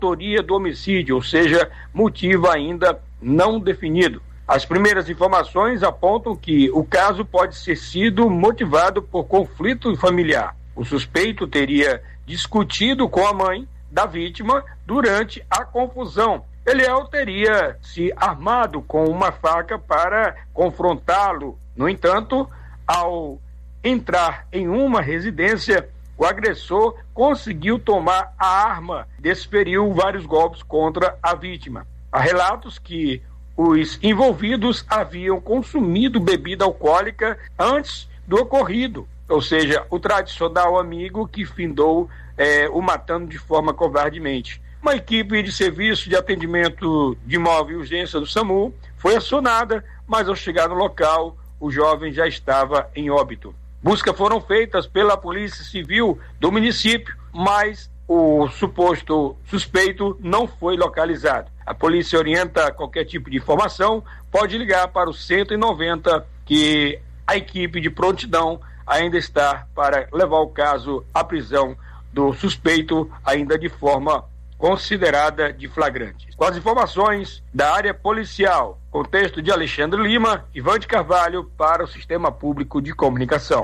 autoria do homicídio, ou seja, motivo ainda não definido. As primeiras informações apontam que o caso pode ter sido motivado por conflito familiar. O suspeito teria discutido com a mãe da vítima durante a confusão. Eliel teria se armado com uma faca para confrontá-lo. No entanto, ao entrar em uma residência, o agressor conseguiu tomar a arma, desferiu vários golpes contra a vítima. Há relatos que os envolvidos haviam consumido bebida alcoólica antes do ocorrido, ou seja, o tradicional amigo que findou o matando de forma covardemente. Uma equipe de serviço de atendimento de móvel e urgência do SAMU foi acionada, mas ao chegar no local, o jovem já estava em óbito. Buscas foram feitas pela Polícia Civil do município, mas o suposto suspeito não foi localizado. A polícia orienta qualquer tipo de informação, pode ligar para o 190, que a equipe de prontidão ainda está para levar o caso à prisão do suspeito, ainda de forma considerada de flagrante. Com as informações da área policial, contexto de Alexandre Lima, Ivan de Carvalho para o Sistema Público de Comunicação.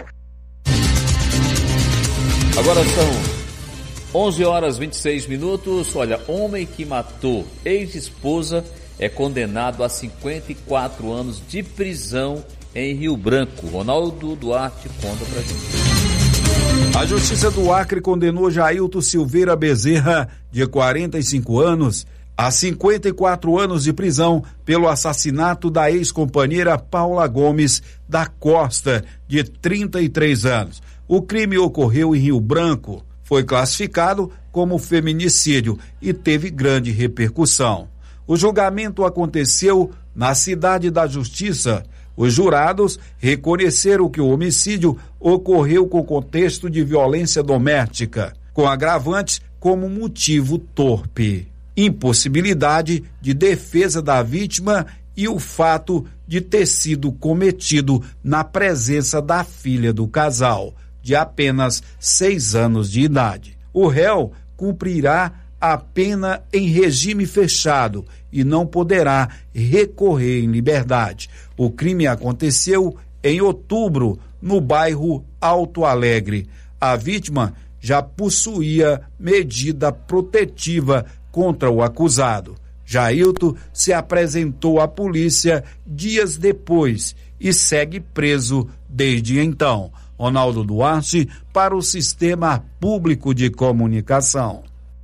Agora são 11h26. Olha, homem que matou ex-esposa é condenado a 54 anos de prisão em Rio Branco. Ronaldo Duarte conta pra gente. A Justiça do Acre condenou Jailton Silveira Bezerra, de 45 anos, a 54 anos de prisão pelo assassinato da ex-companheira Paula Gomes da Costa, de 33 anos. O crime ocorreu em Rio Branco, foi classificado como feminicídio e teve grande repercussão. O julgamento aconteceu na Cidade da Justiça. Os jurados reconheceram que o homicídio ocorreu com contexto de violência doméstica, com agravante como motivo torpe, impossibilidade de defesa da vítima e o fato de ter sido cometido na presença da filha do casal, de apenas 6 anos de idade. O réu cumprirá a pena em regime fechado e não poderá recorrer em liberdade. O crime aconteceu em outubro, no bairro Alto Alegre. A vítima já possuía medida protetiva contra o acusado. Jailton se apresentou à polícia dias depois e segue preso desde então. Ronaldo Duarte para o Sistema Público de Comunicação.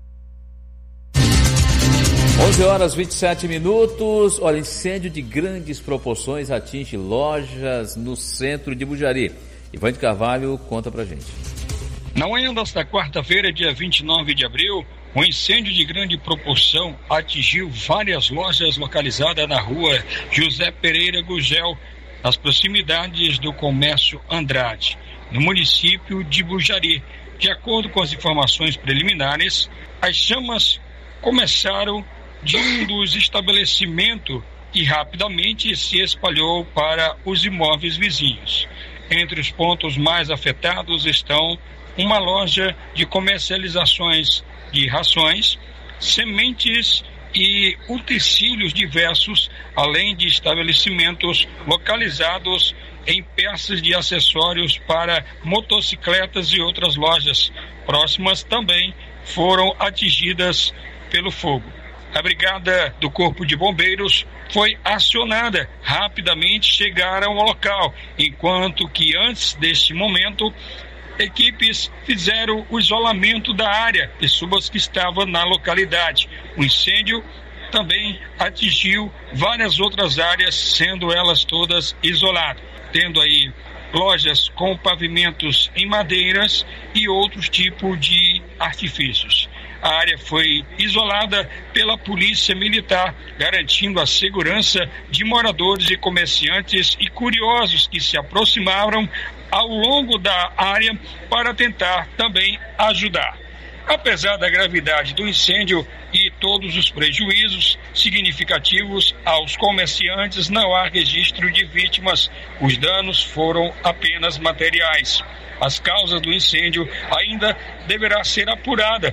11h27. Olha, incêndio de grandes proporções atinge lojas no centro de Bujari. Ivan de Carvalho conta pra gente. Na manhã desta quarta-feira, dia 29 de abril, um incêndio de grande proporção atingiu várias lojas localizadas na rua José Pereira Gugel, nas proximidades do Comércio Andrade, no município de Bujari. De acordo com as informações preliminares, as chamas começaram de um dos estabelecimentos e rapidamente se espalhou para os imóveis vizinhos. Entre os pontos mais afetados estão uma loja de comercializações de rações, sementes e utensílios diversos, além de estabelecimentos localizados em peças de acessórios para motocicletas e outras lojas próximas também foram atingidas pelo fogo. A brigada do Corpo de Bombeiros foi acionada, rapidamente chegaram ao local, enquanto que antes deste momento, equipes fizeram o isolamento da área, pessoas que estavam na localidade. O incêndio também atingiu várias outras áreas, sendo elas todas isoladas, tendo aí lojas com pavimentos em madeiras e outros tipos de artifícios. A área foi isolada pela Polícia Militar, garantindo a segurança de moradores e comerciantes e curiosos que se aproximaram ao longo da área para tentar também ajudar. Apesar da gravidade do incêndio e todos os prejuízos significativos aos comerciantes, não há registro de vítimas. Os danos foram apenas materiais. As causas do incêndio ainda deverá ser apurada,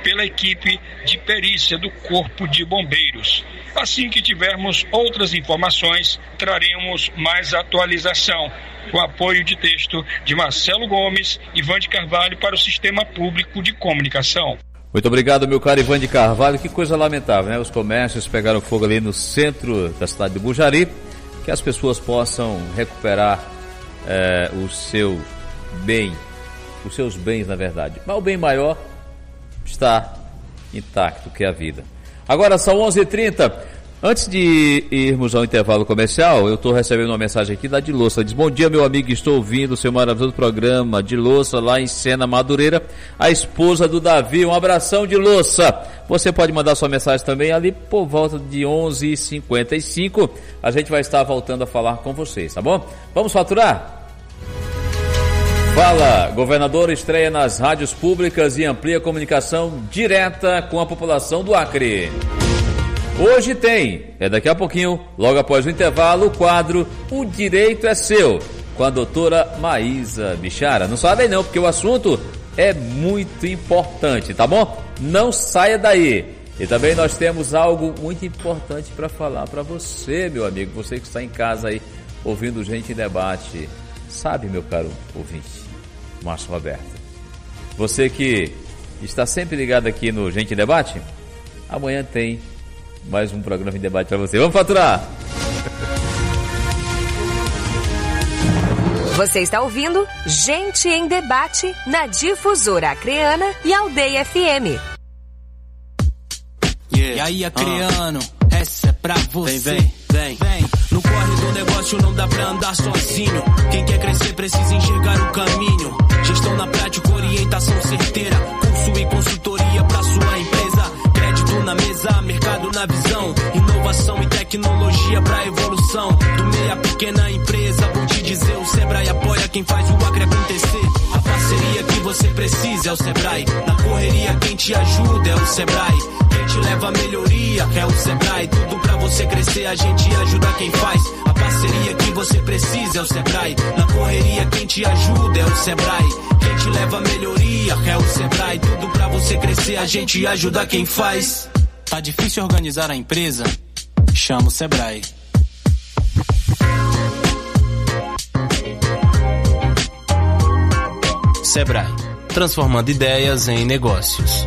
pela equipe de perícia do Corpo de Bombeiros. Assim que tivermos outras informações, traremos mais atualização. Com apoio de texto de Marcelo Gomes e Ivan de Carvalho para o Sistema Público de Comunicação. Muito obrigado, meu caro Ivan de Carvalho. Que coisa lamentável, né? Os comércios pegaram fogo ali no centro da cidade de Bujari. Que as pessoas possam recuperar o seu bem, os seus bens, na verdade. Mas o bem maior está intacto, que é a vida. Agora são 11h30. Antes de irmos ao intervalo comercial, eu estou recebendo uma mensagem aqui da Dilossa. Diz: bom dia, meu amigo, estou ouvindo o seu maravilhoso programa. Dilossa, lá em Sena, Madureira, a esposa do Davi. Um abração, Dilossa. Você pode mandar sua mensagem também ali por volta de 11h55. A gente vai estar voltando a falar com vocês, tá bom? Vamos faturar? Fala, governador estreia nas rádios públicas e amplia a comunicação direta com a população do Acre. Hoje tem, daqui a pouquinho, logo após o intervalo, o quadro O Direito é Seu, com a doutora Maísa Bichara. Não saia daí não, porque o assunto é muito importante, tá bom? Não saia daí. E também nós temos algo muito importante para falar para você, meu amigo, você que está em casa aí, ouvindo Gente em Debate. Sabe, meu caro ouvinte, Márcio Roberto, você que está sempre ligado aqui no Gente em Debate, amanhã tem mais um programa em debate para você. Vamos faturar! Você está ouvindo Gente em Debate na Difusora Acreana e Aldeia FM. E aí, acreano, essa é pra você. Vem. No corre do negócio não dá pra andar sozinho. Quem quer crescer precisa enxergar o caminho. Gestão na prática, orientação certeira. Curso e consultoria pra sua empresa. Crédito na mesa, mercado na visão. Inovação e tecnologia pra evolução. Do meia pequena empresa, vou te dizer, o Sebrae apoia quem faz o Acre acontecer. A parceria que você precisa é o Sebrae. Na correria quem te ajuda é o Sebrae. Quem te leva a melhoria é o Sebrae. Tudo pra você crescer, a gente ajuda quem faz. A parceria que você precisa é o Sebrae. Na correria quem te ajuda é o Sebrae. Quem te leva a melhoria é o Sebrae. Tudo pra você crescer, a gente ajuda quem faz. Tá difícil organizar a empresa? Chama o Sebrae. Sebrae, transformando ideias em negócios.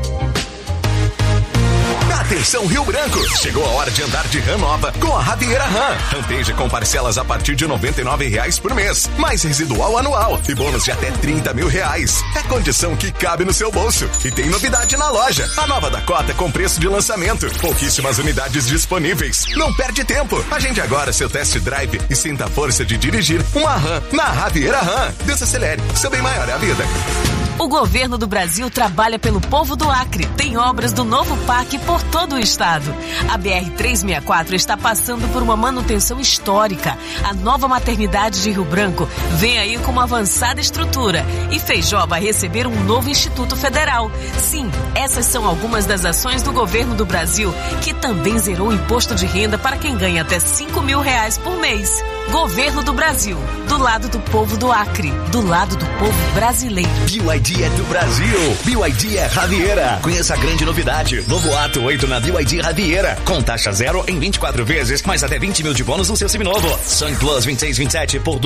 Atenção Rio Branco, chegou a hora de andar de RAM nova com a Javiera RAM. Rampage com parcelas a partir de R$ 99,00 por mês, mais residual anual e bônus de até R$30 mil. É condição que cabe no seu bolso. E tem novidade na loja, a nova Dakota com preço de lançamento, pouquíssimas unidades disponíveis. Não perde tempo, agende agora seu test drive e sinta a força de dirigir uma RAM na Javiera RAM. Desacelere, seu bem maior é a vida. O governo do Brasil trabalha pelo povo do Acre. Tem obras do novo parque por todo o estado. A BR-364 está passando por uma manutenção histórica. A nova maternidade de Rio Branco vem aí com uma avançada estrutura. E Feijó vai receber um novo Instituto Federal. Sim, essas são algumas das ações do governo do Brasil, que também zerou o imposto de renda para quem ganha até R$5 mil por mês. Governo do Brasil, do lado do povo do Acre, do lado do povo brasileiro. BYD é do Brasil. BYD é Javiera. Conheça a grande novidade. Novo ato 8 na BYD Javiera. Com taxa zero em 24 vezes, mais até 20 mil de bônus no seu seminovo. Sun Plus 26/27 por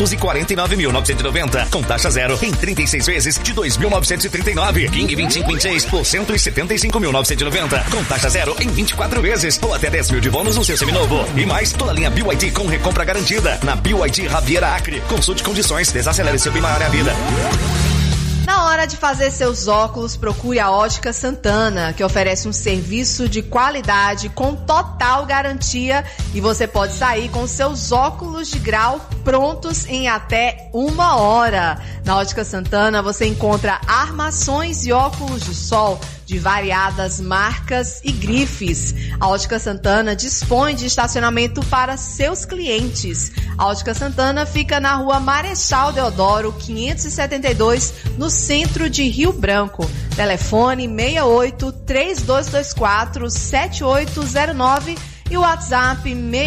249.990. Com taxa zero em 36 vezes de 2.939. King 25/26 por 175.990. Com taxa zero em 24 vezes ou até 10 mil de bônus no seu seminovo. E mais toda a linha BYD com recompra garantida. Na BYD Javiera Acre. Consulte condições, desacelere seu bem maior é a vida. Na hora de fazer seus óculos, procure a Ótica Santana, que oferece um serviço de qualidade com total garantia e você pode sair com seus óculos de grau prontos em até 1 hora. Na Ótica Santana você encontra armações e óculos de sol de variadas marcas e grifes. A Ótica Santana dispõe de estacionamento para seus clientes. A Ótica Santana fica na rua Marechal Deodoro, 572, no centro de Rio Branco. Telefone 68-3224-7809 e o WhatsApp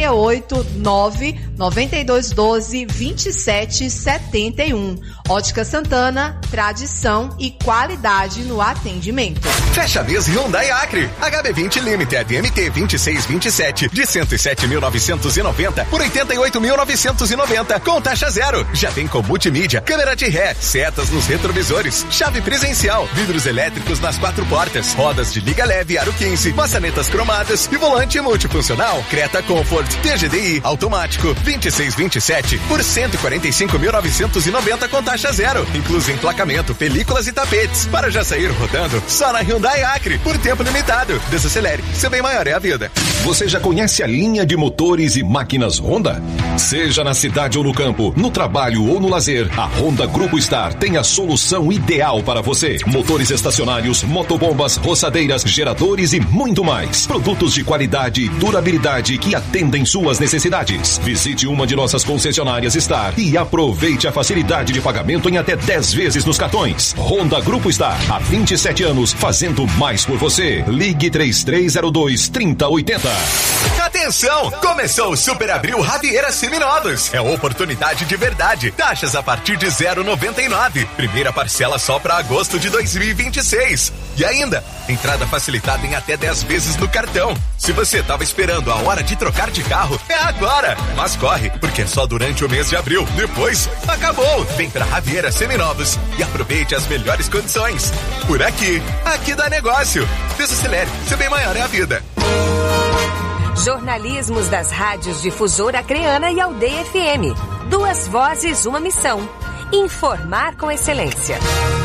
689-9212-2771. Ótica Santana, tradição e qualidade no atendimento. Fecha mês Hyundai Acre. HB20 Limited MT 2627 de 107.990 por 88.990 com taxa zero. Já tem com multimídia, câmera de ré, setas nos retrovisores, chave presencial, vidros elétricos nas 4 portas, rodas de liga leve aro 15, maçanetas cromadas e volante multifuncional. Creta Comfort TGDI automático 2627 por 145.990 com taxa zero, incluso emplacamento, películas e tapetes. Para já sair rodando, só na Hyundai Acre, por tempo limitado. Desacelere, seu bem maior é a vida. Você já conhece a linha de motores e máquinas Honda? Seja na cidade ou no campo, no trabalho ou no lazer, a Honda Grupo Star tem a solução ideal para você. Motores estacionários, motobombas, roçadeiras, geradores e muito mais. Produtos de qualidade e durabilidade que atendem suas necessidades. Visite uma de nossas concessionárias Star e aproveite a facilidade de pagamento em até 10 vezes nos cartões. Honda Grupo Star, há 27 anos, fazendo mais por você. Ligue 3302-3080. Atenção! Começou o Super Abril Raviera Seminovos. É oportunidade de verdade. Taxas a partir de 0,99. Primeira parcela só para agosto de 2026. E ainda, entrada facilitada em até 10 vezes no cartão. Se você estava esperando a hora de trocar de carro, é agora. Mas corre, porque é só durante o mês de abril. Depois, acabou. Vem pra Raviera Seminovos e aproveite as melhores condições. Por aqui dá negócio. Desacelere, seu bem maior é a vida. Jornalismos das rádios Difusora Acreana e Aldeia FM. 2 vozes, uma missão. Informar com excelência.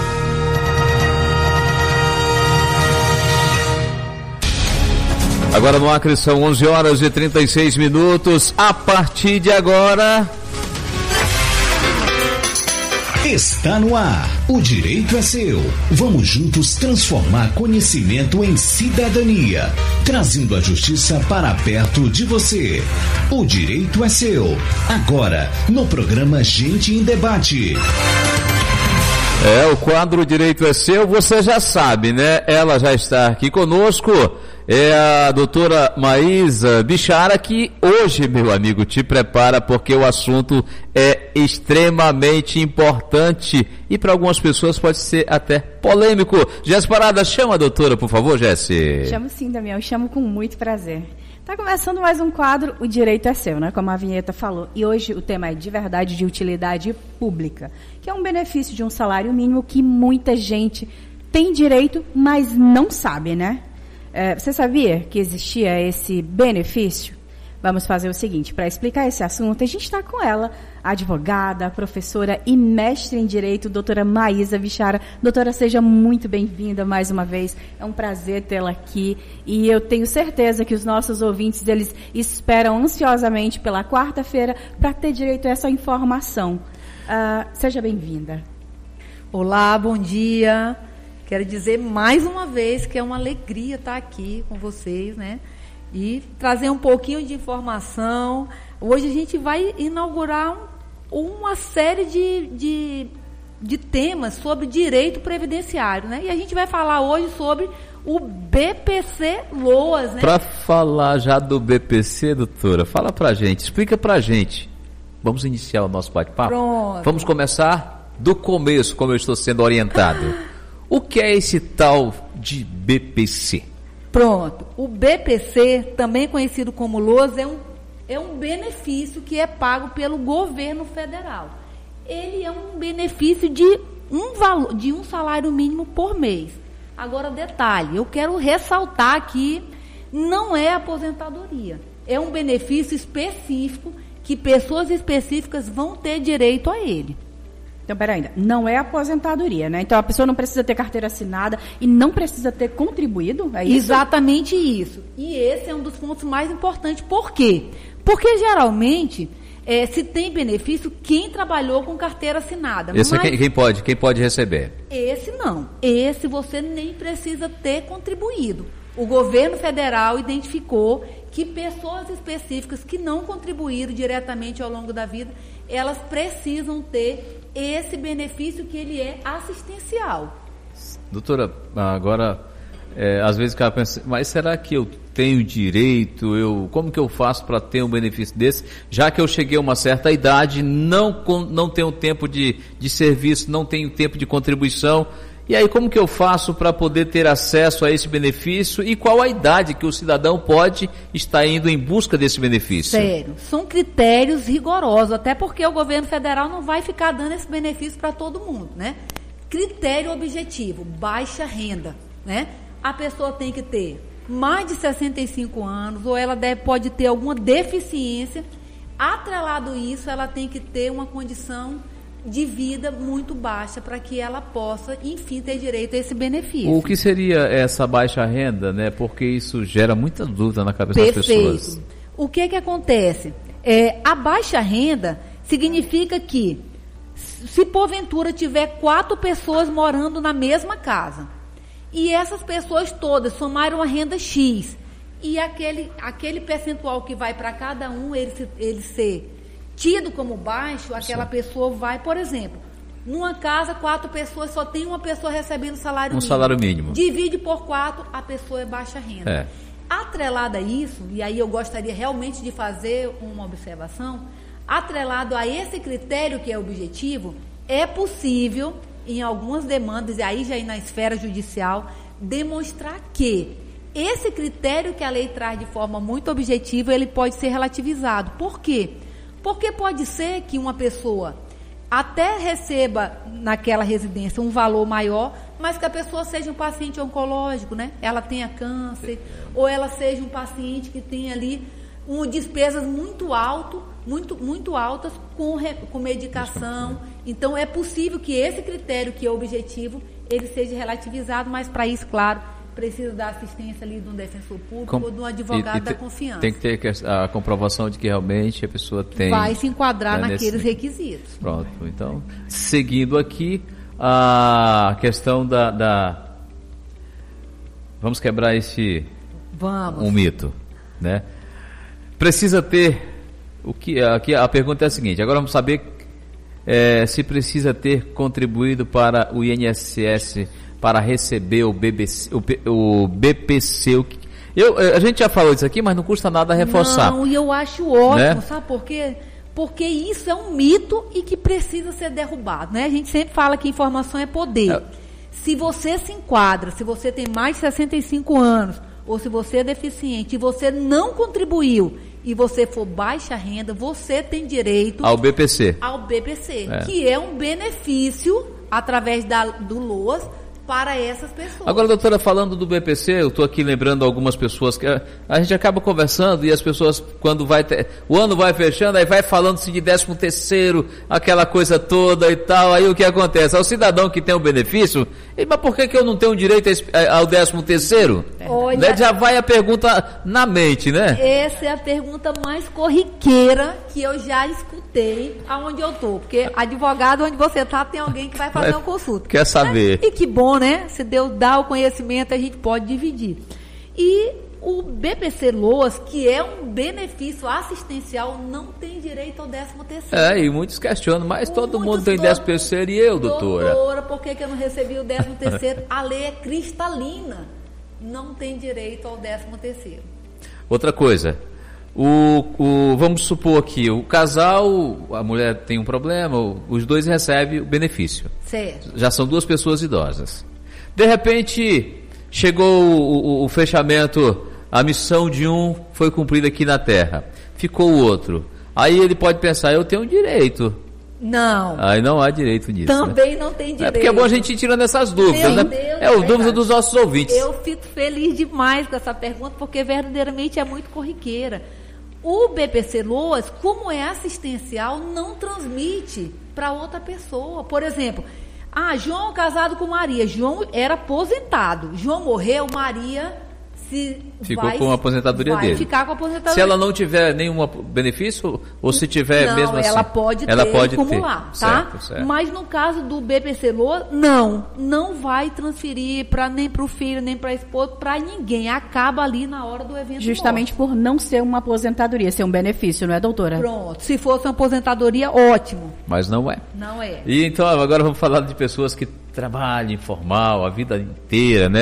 Agora no Acre são 11h36. A partir de agora... Está no ar. O direito é seu. Vamos juntos transformar conhecimento em cidadania, trazendo a justiça para perto de você. O direito é seu. Agora, no programa Gente em Debate. O quadro Direito é Seu, você já sabe, né? Ela já está aqui conosco, é a doutora Maísa Bichara, que hoje, meu amigo, te prepara porque o assunto é extremamente importante e para algumas pessoas pode ser até polêmico. Jéssica Parada, chama a doutora, por favor, Jéssica. Chamo sim, Damião, chamo com muito prazer. Está começando mais um quadro, O Direito é Seu, né? Como a vinheta falou. E hoje o tema é de verdade de utilidade pública, que é um benefício de um salário mínimo que muita gente tem direito, mas não sabe, né? Você sabia que existia esse benefício? Vamos fazer o seguinte, para explicar esse assunto, a gente está com ela, a advogada, a professora e mestre em Direito, doutora Maísa Bichara. Doutora, seja muito bem-vinda mais uma vez, é um prazer tê-la aqui e eu tenho certeza que os nossos ouvintes, eles esperam ansiosamente pela quarta-feira para ter direito a essa informação. Seja bem-vinda. Olá, bom dia. Quero dizer mais uma vez que é uma alegria estar aqui com vocês, né? E trazer um pouquinho de informação. Hoje a gente vai inaugurar uma série de temas sobre direito previdenciário, né? E a gente vai falar hoje sobre o BPC Loas, né? Para falar já do BPC, doutora, fala pra gente, explica pra gente. Vamos iniciar o nosso bate-papo? Pronto. Vamos começar do começo, como eu estou sendo orientado. O que é esse tal de BPC? Pronto. O BPC, também conhecido como LOAS, é um benefício que é pago pelo governo federal. Ele é um benefício de um salário mínimo por mês. Agora, detalhe, eu quero ressaltar que não é aposentadoria. É um benefício específico que pessoas específicas vão ter direito a ele. Então, peraí, não é aposentadoria, né? Então, a pessoa não precisa ter carteira assinada e não precisa ter contribuído, é isso? Exatamente isso. E esse é um dos pontos mais importantes. Por quê? Porque, geralmente, se tem benefício quem trabalhou com carteira assinada. Esse é quem pode receber? Esse não. Esse você nem precisa ter contribuído. O governo federal identificou que pessoas específicas que não contribuíram diretamente ao longo da vida, elas precisam ter esse benefício que ele é assistencial. Doutora, agora às vezes o cara pensa, mas será que eu tenho direito? Como que eu faço para ter um benefício desse? Já que eu cheguei a uma certa idade, não tenho tempo de serviço, não tenho tempo de contribuição. E aí, como que eu faço para poder ter acesso a esse benefício? E qual a idade que o cidadão pode estar indo em busca desse benefício? Sério, são critérios rigorosos, até porque o governo federal não vai ficar dando esse benefício para todo mundo, né? Critério objetivo, baixa renda, né? A pessoa tem que ter mais de 65 anos, ou ela pode ter alguma deficiência. Atrelado isso, ela tem que ter uma condição de vida muito baixa para que ela possa, enfim, ter direito a esse benefício. O que seria essa baixa renda, né? Porque isso gera muita dúvida na cabeça das pessoas. O que acontece? A baixa renda significa que, se porventura tiver 4 pessoas morando na mesma casa, e essas pessoas todas somaram a renda X, e aquele percentual que vai para cada um, ele ser tido como baixo, aquela pessoa vai, por exemplo, numa casa, 4 pessoas, só tem uma pessoa recebendo salário mínimo. Salário mínimo. Divide por 4, a pessoa é baixa renda. Atrelado a isso, e aí eu gostaria realmente de fazer uma observação, atrelado a esse critério que é objetivo, é possível, em algumas demandas, e aí já na esfera judicial, demonstrar que esse critério que a lei traz de forma muito objetiva, ele pode ser relativizado. Por quê? Porque pode ser que uma pessoa até receba naquela residência um valor maior, mas que a pessoa seja um paciente oncológico, né? Ela tenha câncer, ou ela seja um paciente que tenha ali despesas muito altas com medicação. Então, é possível que esse critério, que é objetivo, ele seja relativizado, mas para isso, claro, precisa da assistência ali de um defensor público ou de um advogado da confiança. Tem que ter a comprovação de que realmente a pessoa vai se enquadrar naqueles requisitos. Pronto, então, seguindo aqui a questão vamos quebrar um mito, né? Precisa ter aqui a pergunta é a seguinte, agora vamos saber se precisa ter contribuído para o INSS para receber o BPC. A gente já falou disso aqui, mas não custa nada reforçar. Não, e eu acho ótimo, né? Sabe por quê? Porque isso é um mito e que precisa ser derrubado, né? A gente sempre fala que informação é poder. Se você se enquadra, se você tem mais de 65 anos, ou se você é deficiente e você não contribuiu, e você for baixa renda, você tem direito ao BPC. Que é um benefício através do LOAS para essas pessoas. Agora, doutora, falando do BPC, eu estou aqui lembrando algumas pessoas que a gente acaba conversando e as pessoas, quando o ano vai fechando, aí vai falando-se de 13º, aquela coisa toda e tal, aí o que acontece? O cidadão que tem o benefício, mas por que eu não tenho direito ao 13º? Olha, já vai a pergunta na mente, né? Essa é a pergunta mais corriqueira que eu já escutei aonde eu estou, porque advogado, onde você está, tem alguém que vai fazer uma consulta. Quer saber. E que bom, né? Se Deus dá o conhecimento, a gente pode dividir. E o BPC LOAS, que é um benefício assistencial, não tem direito ao 13º. E muitos questionam, mas todo mundo tem 13º e eu, doutora? Doutora, por que eu não recebi o 13º? A lei é cristalina. Não tem direito ao 13º. Outra coisa, vamos supor aqui, o casal, a mulher tem um problema, os dois recebem o benefício. Certo. Já são 2 pessoas idosas. De repente, chegou o fechamento, a missão de um foi cumprida aqui na Terra. Ficou o outro. Aí ele pode pensar, eu tenho direito. Não. Aí não há direito nisso. Também não tem direito. Porque é bom a gente ir tirando essas dúvidas, né? É o dúvida dos nossos ouvintes. Eu fico feliz demais com essa pergunta, porque verdadeiramente é muito corriqueira. O BPC LOAS, como é assistencial, não transmite para outra pessoa. Por exemplo, João casado com Maria. João era aposentado. João morreu, Maria ficou com a aposentadoria dele. Vai ficar com a aposentadoria. Se ela não tiver nenhum benefício, ou se tiver não, mesmo assim? Ela pode acumular, tá? Certo. Mas no caso do BPC LOAS, não vai transferir nem para o filho, nem para a esposa, para ninguém. Acaba ali na hora do evento. Justamente por não ser uma aposentadoria, ser um benefício, não é, doutora? Pronto. Se fosse uma aposentadoria, ótimo. Mas não é. Não é. E então, agora vamos falar de pessoas que trabalham informal a vida inteira, né?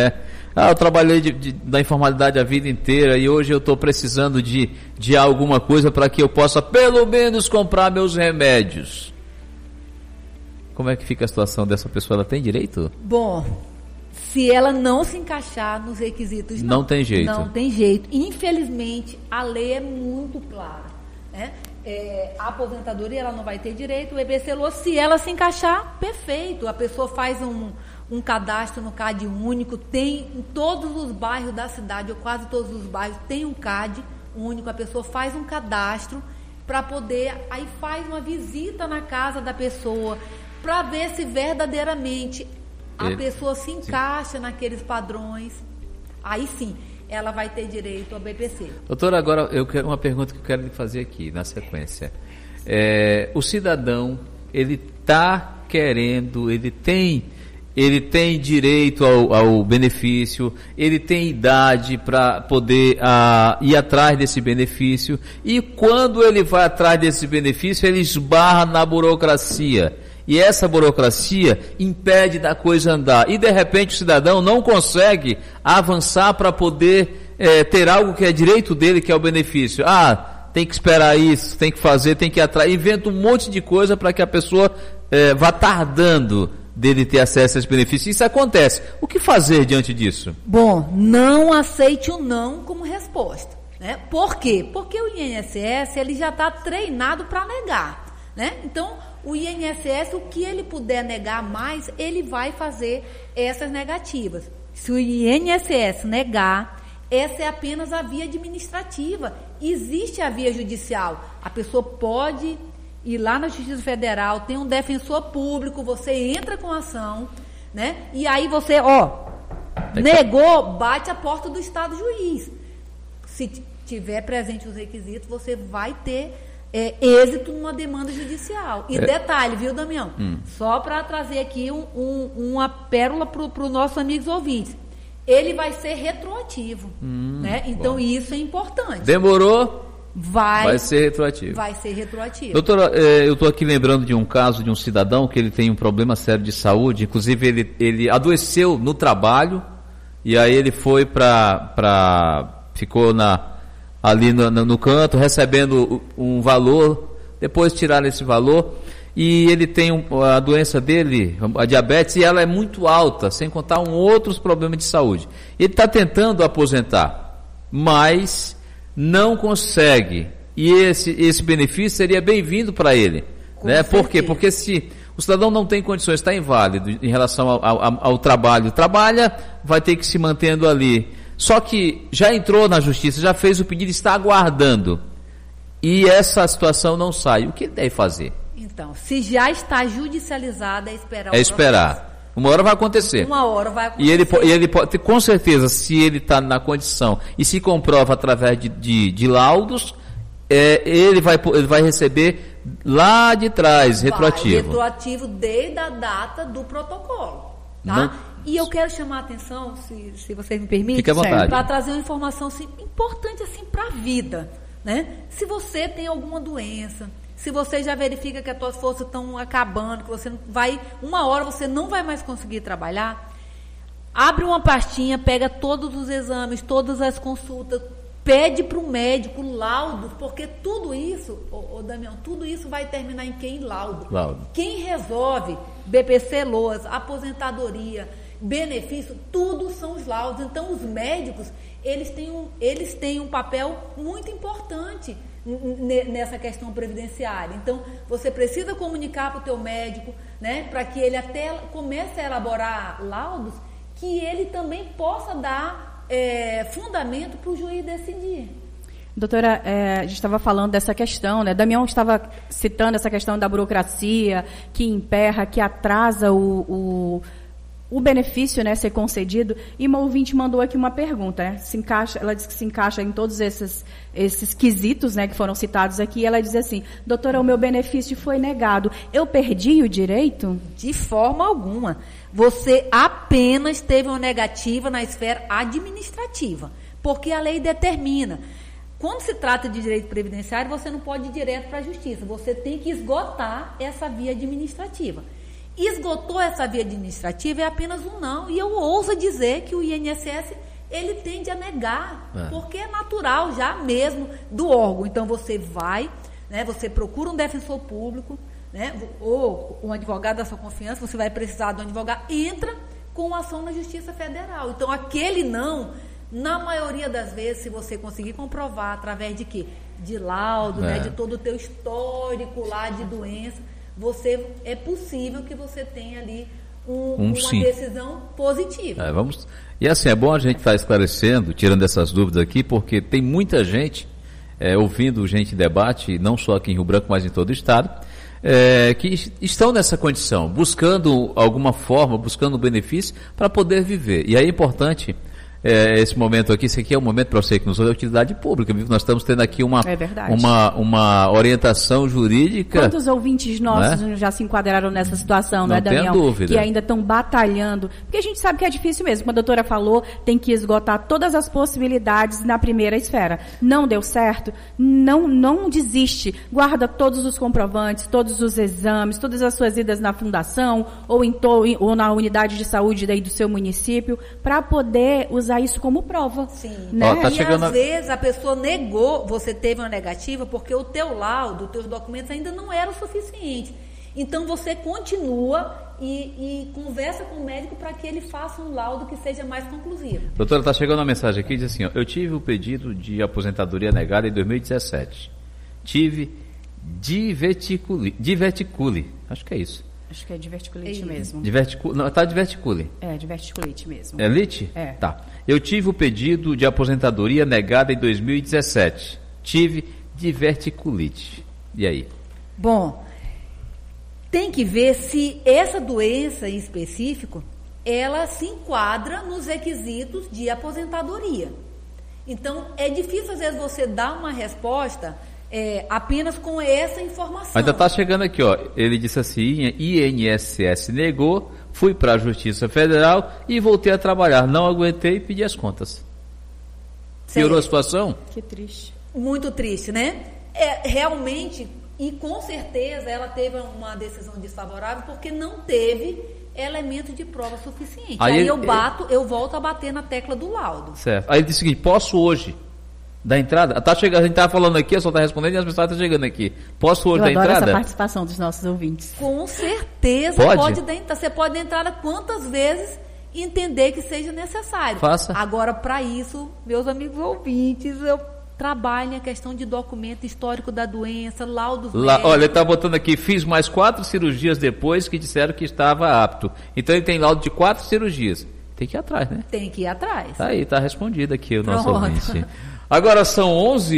eu trabalhei da informalidade a vida inteira e hoje eu estou precisando de alguma coisa para que eu possa pelo menos comprar meus remédios. Como é que fica a situação dessa pessoa? Ela tem direito? Bom, se ela não se encaixar nos requisitos, não tem jeito. Não tem jeito. Infelizmente, a lei é muito clara, né? A aposentadoria ela não vai ter direito, o EBC LOAS, se ela se encaixar, perfeito. A pessoa faz um cadastro no CAD único, tem em todos os bairros da cidade, ou quase todos os bairros, tem um CAD único, a pessoa faz um cadastro para poder, aí faz uma visita na casa da pessoa, para ver se verdadeiramente a pessoa se encaixa naqueles padrões, aí sim, ela vai ter direito ao BPC. Doutora, agora eu quero uma pergunta que eu quero lhe fazer aqui, na sequência. O cidadão, ele está querendo, ele tem direito ao benefício, ele tem idade para poder ir atrás desse benefício, e quando ele vai atrás desse benefício, ele esbarra na burocracia. E essa burocracia impede da coisa andar. E, de repente, o cidadão não consegue avançar para poder ter algo que é direito dele, que é o benefício. Tem que esperar isso, tem que fazer, tem que ir atrás. Inventa um monte de coisa para que a pessoa vá tardando dele ter acesso a esse benefício. Isso acontece. O que fazer diante disso? Bom, não aceite o não como resposta, né? Por quê? Porque o INSS ele já está treinado para negar, né? Então, o INSS, o que ele puder negar mais, ele vai fazer essas negativas. Se o INSS negar, essa é apenas a via administrativa. Existe a via judicial. A pessoa pode ir lá na Justiça Federal, tem um defensor público, você entra com ação, né? E aí você, negou, bate a porta do Estado juiz. Se tiver presente os requisitos, você vai ter êxito numa demanda judicial. E detalhe, viu, Damião? Só para trazer aqui uma pérola para os nossos amigos ouvintes. Ele vai ser retroativo, né? Então, isso é importante. Demorou? Vai ser retroativo. Vai ser retroativo. Doutora, eu estou aqui lembrando de um caso de um cidadão que ele tem um problema sério de saúde, inclusive ele adoeceu no trabalho, e aí ele foi ficou ali no canto, recebendo um valor, depois tiraram esse valor, e ele tem a doença dele, a diabetes, e ela é muito alta, sem contar outros problemas de saúde. Ele está tentando aposentar, mas não consegue, e esse benefício seria bem-vindo para ele, né? Por quê? Porque se o cidadão não tem condições, está inválido em relação ao trabalho, trabalha, vai ter que se mantendo ali. Só que já entrou na justiça, já fez o pedido, está aguardando. E essa situação não sai. O que ele deve fazer? Então, se já está judicializada, é esperar. É esperar. Uma hora vai acontecer. Uma hora vai acontecer. E ele pode, com certeza, se ele está na condição e se comprova através de laudos, ele vai receber lá de trás, retroativo. Retroativo desde a data do protocolo. Tá? E eu quero chamar a atenção, se vocês me permitem, fique à vontade, para trazer uma informação assim, importante assim, para a vida, né? Se você tem alguma doença, se você já verifica que as suas forças estão acabando, que você uma hora você não vai mais conseguir trabalhar, abre uma pastinha, pega todos os exames, todas as consultas, pede para o médico laudos, porque tudo isso, Damião, tudo isso vai terminar em quê? Em laudo. Quem resolve BPC LOAS, aposentadoria, benefício, tudo são os laudos. Então, os médicos, eles têm um papel muito importante nessa questão previdenciária. Então, você precisa comunicar para o teu médico, né, para que ele até comece a elaborar laudos, que ele também possa dar fundamento para o juiz decidir. Doutora, a gente estava falando dessa questão, né? Damião estava citando essa questão da burocracia que emperra, que atrasa o benefício, né, ser concedido. E uma ouvinte mandou aqui uma pergunta, né? Ela diz que se encaixa em todos esses quesitos, né, que foram citados aqui. Ela diz assim: doutora, o meu benefício foi negado. Eu perdi o direito? De forma alguma. Você apenas teve uma negativa na esfera administrativa, porque a lei determina. Quando se trata de direito previdenciário, você não pode ir direto para a justiça. Você tem que esgotar essa via administrativa. Esgotou essa via administrativa, é apenas um não. E eu ouso dizer que o INSS, ele tende a negar, porque é natural já mesmo do órgão. Então você vai, né, você procura um defensor público, né, ou um advogado da sua confiança, você vai precisar de um advogado, entra com uma ação na Justiça Federal. Então aquele não, na maioria das vezes, se você conseguir comprovar através de quê? De laudo, né, de todo o teu histórico lá de doença, é possível que você tenha ali uma decisão positiva. E assim, é bom a gente estar esclarecendo, tirando essas dúvidas aqui, porque tem muita gente ouvindo gente em debate, não só aqui em Rio Branco, mas em todo o estado, que estão nessa condição, buscando alguma forma, buscando um benefício para poder viver. E aí é importante esse momento aqui, esse aqui é um momento para você que nos ouve, utilidade pública, viu? Nós estamos tendo aqui uma orientação jurídica. Quantos ouvintes nossos já se enquadraram nessa situação, não é, Daniel? Não tenho dúvida. Que ainda estão batalhando, porque a gente sabe que é difícil mesmo, como a doutora falou, tem que esgotar todas as possibilidades na primeira esfera. Não deu certo, não desiste, guarda todos os comprovantes, todos os exames, todas as suas idas na fundação, ou na unidade de saúde daí do seu município, para poder usar isso como prova. Sim. Né? E às vezes a pessoa negou, você teve uma negativa porque o teu laudo, os teus documentos ainda não eram suficientes. Então você continua e conversa com o médico para que ele faça um laudo que seja mais conclusivo. Doutora, está chegando uma mensagem aqui, diz assim, eu tive o pedido de aposentadoria negada em 2017. Tive diverticule, acho que é isso. Acho que é diverticulite mesmo. Tá diverticule. É, diverticulite mesmo. É lite? É. Tá. Eu tive o pedido de aposentadoria negada em 2017. Tive diverticulite. E aí? Bom, tem que ver se essa doença em específico, ela se enquadra nos requisitos de aposentadoria. Então, é difícil às vezes você dar uma resposta apenas com essa informação. Ainda está chegando aqui, ó. Ele disse assim, INSS negou, fui para a Justiça Federal e voltei a trabalhar. Não aguentei e pedi as contas. Piorou a situação? Que triste. Muito triste, né? Realmente, e com certeza ela teve uma decisão desfavorável porque não teve elemento de prova suficiente. Aí eu volto a bater na tecla do laudo. Certo. Aí ele disse o seguinte, posso hoje da entrada? Tá chegando, a gente estava falando aqui, eu só está respondendo e as pessoas estão chegando aqui. Posso hoje da entrada? Eu adoro essa participação dos nossos ouvintes. Com certeza pode dar entrada. Você pode dar entrada quantas vezes entender que seja necessário. Faça. Agora, para isso, meus amigos ouvintes, eu trabalho a questão de documento histórico da doença, laudos médicos. Olha, ele está botando aqui, fiz mais 4 cirurgias depois que disseram que estava apto. Então ele tem laudo de 4 cirurgias. Tem que ir atrás, né? Tem que ir atrás. Tá aí, tá respondido aqui o nosso ouvinte. Agora são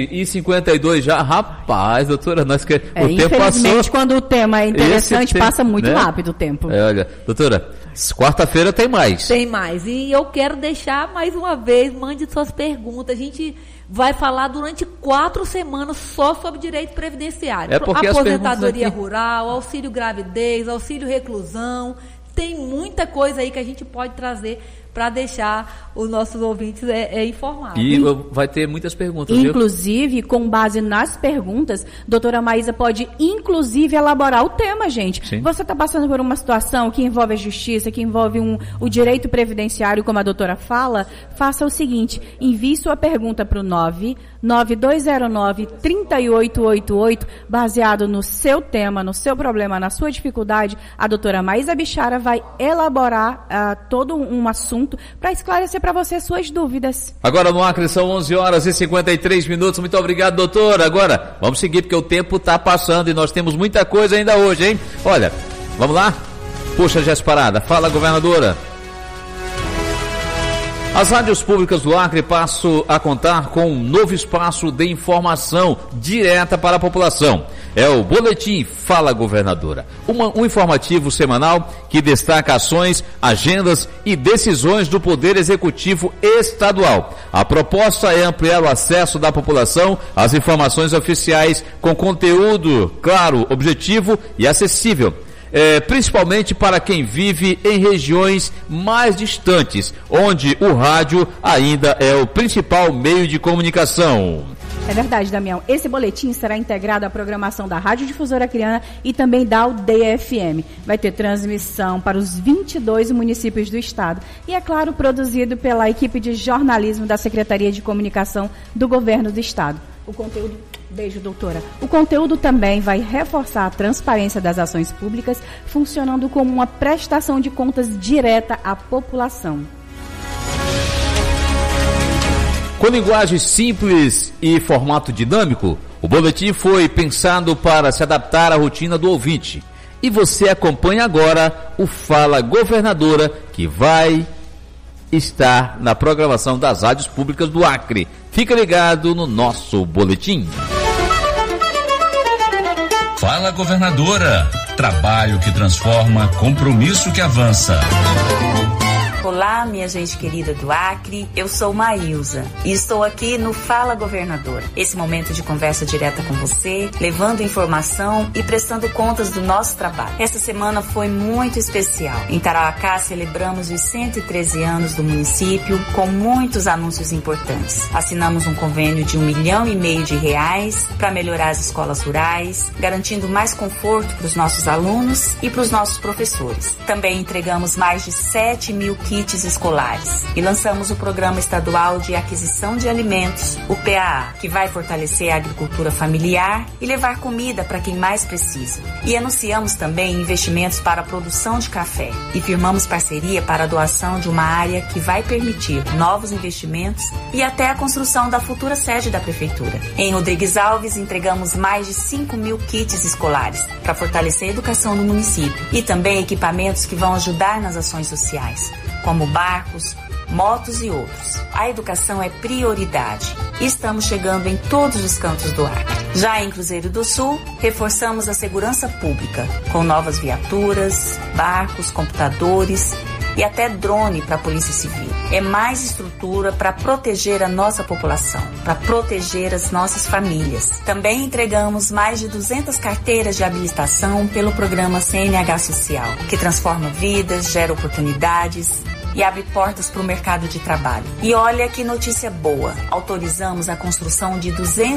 11h52 já. Rapaz, doutora, nós queremos... o tempo passou. Infelizmente, quando o tema é interessante, passa muito rápido o tempo. Olha, doutora, quarta-feira tem mais. Tem mais. E eu quero deixar mais uma vez, mande suas perguntas. A gente vai falar durante 4 semanas só sobre direito previdenciário. Aposentadoria rural, auxílio gravidez, auxílio reclusão. Tem muita coisa aí que a gente pode trazer para deixar os nossos ouvintes informados. E vai ter muitas perguntas, inclusive, viu? Com base nas perguntas, doutora Maísa pode, inclusive, elaborar o tema, gente. Sim. Você está passando por uma situação que envolve a justiça, que envolve o direito previdenciário, como a doutora fala, faça o seguinte, envie sua pergunta para o 9209-3888, baseado no seu tema, no seu problema, na sua dificuldade. A doutora Maísa Bichara vai elaborar todo um assunto para esclarecer para você suas dúvidas. Agora no Acre são 11h53. Muito obrigado, doutora. Agora, vamos seguir porque o tempo está passando e nós temos muita coisa ainda hoje, hein? Olha, vamos lá? Puxa, Jéssica Parada. Fala, governadora. As rádios públicas do Acre passam a contar com um novo espaço de informação direta para a população. É o Boletim Fala Governadora, um informativo semanal que destaca ações, agendas e decisões do Poder Executivo Estadual. A proposta é ampliar o acesso da população às informações oficiais com conteúdo claro, objetivo e acessível. Principalmente para quem vive em regiões mais distantes, onde o rádio ainda é o principal meio de comunicação. É verdade, Damião. Esse boletim será integrado à programação da Rádio Difusora Acreana e também da Aldeia FM. Vai ter transmissão para os 22 municípios do estado e, é claro, produzido pela equipe de jornalismo da Secretaria de Comunicação do Governo do Estado. O conteúdo... Beijo, doutora. O conteúdo também vai reforçar a transparência das ações públicas, funcionando como uma prestação de contas direta à população. Com linguagem simples e formato dinâmico, o boletim foi pensado para se adaptar à rotina do ouvinte. E você acompanha agora o Fala Governadora, que vai estar na programação das rádios públicas do Acre. Fica ligado no nosso boletim. Fala Governadora, trabalho que transforma, compromisso que avança. Olá, minha gente querida do Acre, eu sou Maílza e estou aqui no Fala Governador. Esse momento de conversa direta com você, levando informação e prestando contas do nosso trabalho. Essa semana foi muito especial. Em Tarauacá celebramos os 113 anos do município com muitos anúncios importantes. Assinamos um convênio de R$1,5 milhão para melhorar as escolas rurais, garantindo mais conforto para os nossos alunos e para os nossos professores. Também entregamos mais de 7 mil kits escolares e lançamos o Programa Estadual de Aquisição de Alimentos, o PAA, que vai fortalecer a agricultura familiar e levar comida para quem mais precisa. E anunciamos também investimentos para a produção de café e firmamos parceria para a doação de uma área que vai permitir novos investimentos e até a construção da futura sede da Prefeitura. Em Rodrigues Alves, entregamos mais de 5 mil kits escolares para fortalecer a educação no município e também equipamentos que vão ajudar nas ações sociais, como barcos, motos e outros. A educação é prioridade e estamos chegando em todos os cantos do Acre. Já em Cruzeiro do Sul, reforçamos a segurança pública, com novas viaturas, barcos, computadores e até drone para a Polícia Civil. É mais estrutura para proteger a nossa população, para proteger as nossas famílias. Também entregamos mais de 200 carteiras de habilitação pelo programa CNH Social, que transforma vidas, gera oportunidades e abre portas para o mercado de trabalho. E olha que notícia boa, autorizamos a construção de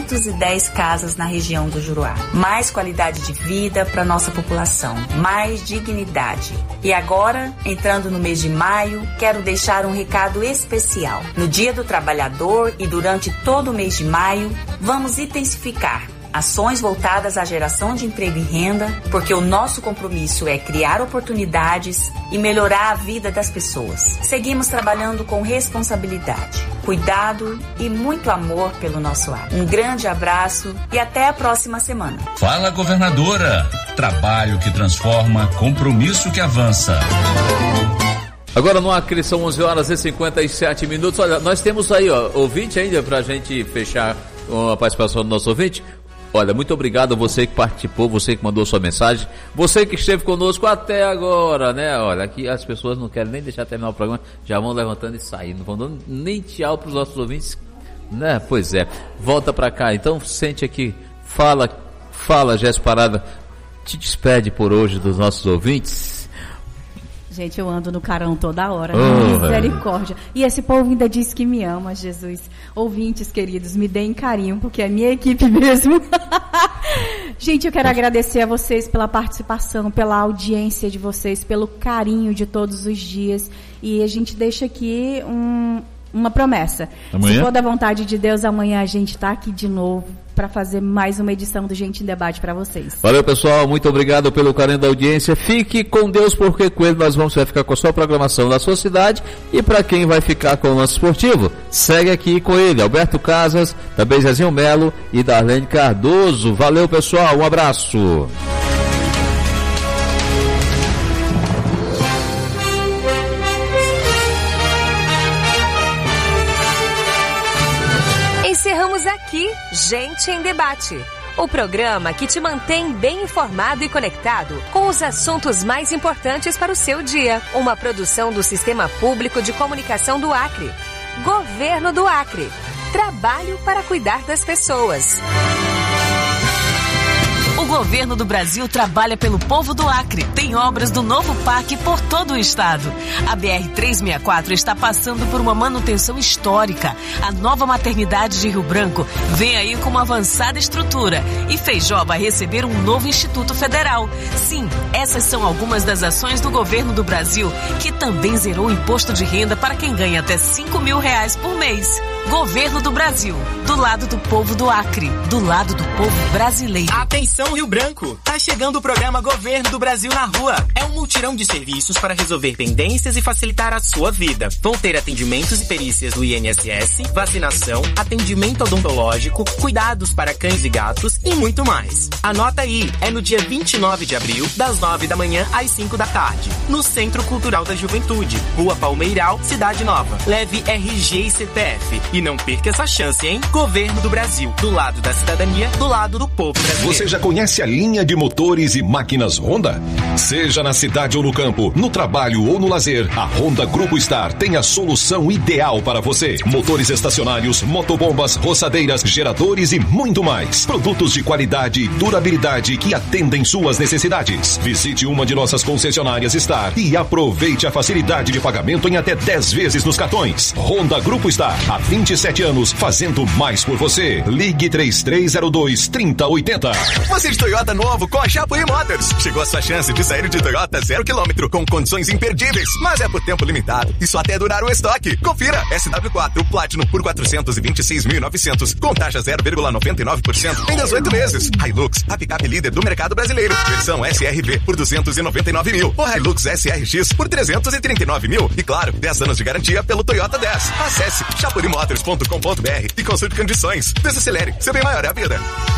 210 casas na região do Juruá. Mais qualidade de vida para nossa população, mais dignidade. E agora, entrando no mês de maio, quero deixar um recado especial. No Dia do Trabalhador e durante todo o mês de maio, vamos intensificar ações voltadas à geração de emprego e renda, porque o nosso compromisso é criar oportunidades e melhorar a vida das pessoas. Seguimos trabalhando com responsabilidade, cuidado e muito amor pelo nosso ar. Um grande abraço e até a próxima semana. Fala Governadora, trabalho que transforma, compromisso que avança. Agora no Acre são 11h57. Olha, nós temos aí, ouvinte ainda pra gente fechar a participação do nosso ouvinte. Olha, muito obrigado a você que participou, você que mandou sua mensagem, você que esteve conosco até agora, né? Olha, aqui as pessoas não querem nem deixar terminar o programa, já vão levantando e saindo, não vão dando nem tchau para os nossos ouvintes, né? Pois é, volta para cá, então sente aqui, fala, Jéssica Parada, te despede por hoje dos nossos ouvintes. Gente, eu ando no carão toda hora, misericórdia. E esse povo ainda diz que me ama, Jesus. Ouvintes queridos, me deem carinho, porque é minha equipe mesmo. Gente, eu quero agradecer a vocês pela participação, pela audiência de vocês, pelo carinho de todos os dias. E a gente deixa aqui uma promessa. Amanhã? Se for da vontade de Deus, amanhã a gente está aqui de novo para fazer mais uma edição do Gente em Debate para vocês. Valeu, pessoal, muito obrigado pelo carinho da audiência. Fique com Deus, porque com ele nós vamos ficar com a sua programação da sua cidade. E para quem vai ficar com o nosso esportivo, segue aqui com ele, Alberto Casas, também Zezinho Melo e Darlene Cardoso. Valeu, pessoal, um abraço. Encerramos aqui Gente em Debate, o programa que te mantém bem informado e conectado com os assuntos mais importantes para o seu dia. Uma produção do Sistema Público de Comunicação do Acre. Governo do Acre. Trabalho para cuidar das pessoas. governo do Brasil trabalha pelo povo do Acre. Tem obras do novo parque por todo o estado. A BR-364 está passando por uma manutenção histórica. A nova maternidade de Rio Branco vem aí com uma avançada estrutura. E Feijó vai receber um novo Instituto Federal. Sim, essas são algumas das ações do governo do Brasil, que também zerou o imposto de renda para quem ganha até R$5.000 por mês. Governo do Brasil, do lado do povo do Acre, do lado do povo brasileiro. Atenção, Rio Branco! Tá chegando o programa Governo do Brasil na Rua. É um multirão de serviços para resolver pendências e facilitar a sua vida. Vão ter atendimentos e perícias do INSS, vacinação, atendimento odontológico, cuidados para cães e gatos e muito mais. Anota aí, é no dia 29 de abril, das 9 da manhã às 5 da tarde, no Centro Cultural da Juventude, Rua Palmeiral, Cidade Nova. Leve RG e CPF. E não perca essa chance, hein? Governo do Brasil, do lado da cidadania, do lado do povo brasileiro. Você já conhece a linha de motores e máquinas Honda? Seja na cidade ou no campo, no trabalho ou no lazer, a Honda Grupo Star tem a solução ideal para você. Motores estacionários, motobombas, roçadeiras, geradores e muito mais. Produtos de qualidade e durabilidade que atendem suas necessidades. Visite uma de nossas concessionárias Star e aproveite a facilidade de pagamento em até 10 vezes nos cartões. Honda Grupo Star, há 27 anos, fazendo mais por você. Ligue 3302-3080. Você de Toyota novo com a Chapuri Motors. Chegou a sua chance de sair de Toyota 0 km com condições imperdíveis, mas é por tempo limitado e só até durar o estoque. Confira, SW4 Platinum por 426.900 com taxa 0,99% em 18 meses. Hilux, a picape líder do mercado brasileiro. Versão SRV por 299 mil. O Hilux SRX por 339 mil. E claro, 10 anos de garantia pelo Toyota 10. Acesse chapurimotors.com.br e consulte condições. Desacelere, seu bem maior é a vida.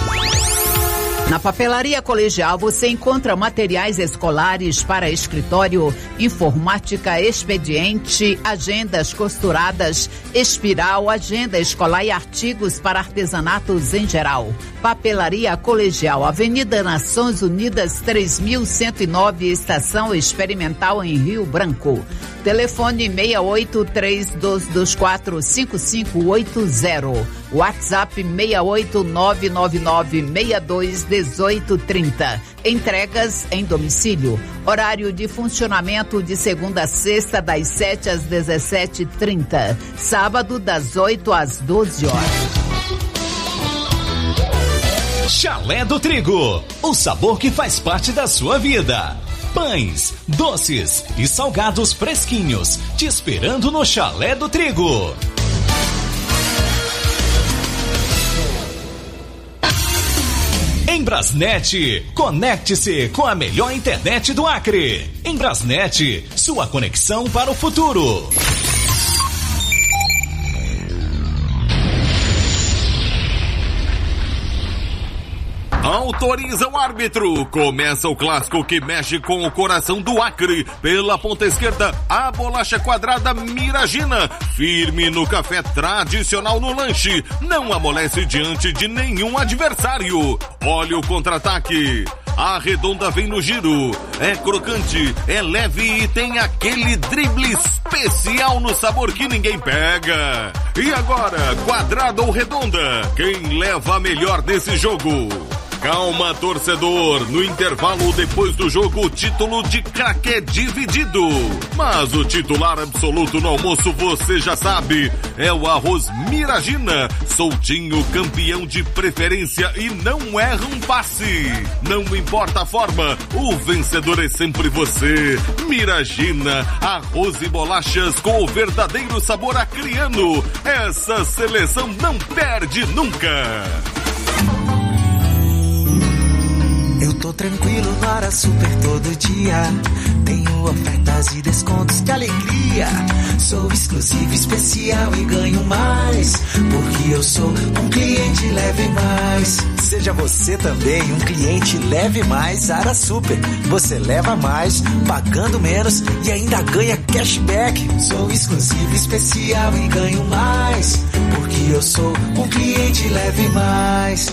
Na Papelaria Colegial você encontra materiais escolares para escritório, informática, expediente, agendas costuradas, espiral, agenda escolar e artigos para artesanatos em geral. Papelaria Colegial, Avenida Nações Unidas 3109, Estação Experimental em Rio Branco. Telefone 6832245580. WhatsApp 68999621830. Entregas em domicílio. Horário de funcionamento de segunda a sexta, das 7 às 17h30. Sábado, das 8 às 12 horas. Chalé do Trigo, o sabor que faz parte da sua vida. Pães, doces e salgados fresquinhos, te esperando no Chalé do Trigo. Em Brasnet, conecte-se com a melhor internet do Acre. Em Brasnet, sua conexão para o futuro. Autoriza o árbitro. Começa o clássico que mexe com o coração do Acre. Pela ponta esquerda, a bolacha quadrada Miragina. Firme no café tradicional no lanche. Não amolece diante de nenhum adversário. Olha o contra-ataque. A Redonda vem no giro. É crocante, é leve e tem aquele drible especial no sabor que ninguém pega. E agora, Quadrada ou Redonda? Quem leva a melhor desse jogo? Calma, torcedor. No intervalo depois do jogo, o título de craque é dividido. Mas o titular absoluto no almoço, você já sabe, é o arroz Miragina. Soltinho, campeão de preferência e não erra um passe. Não importa a forma, o vencedor é sempre você. Miragina, arroz e bolachas com o verdadeiro sabor acriano. Essa seleção não perde nunca. Eu tô tranquilo no Ara Super todo dia. Tenho ofertas e descontos, que alegria. Sou exclusivo, especial e ganho mais. Porque eu sou um cliente Leve Mais. Seja você também um cliente Leve Mais Ara Super. Você leva mais, pagando menos e ainda ganha cashback. Sou exclusivo, especial e ganho mais. Porque eu sou um cliente Leve Mais.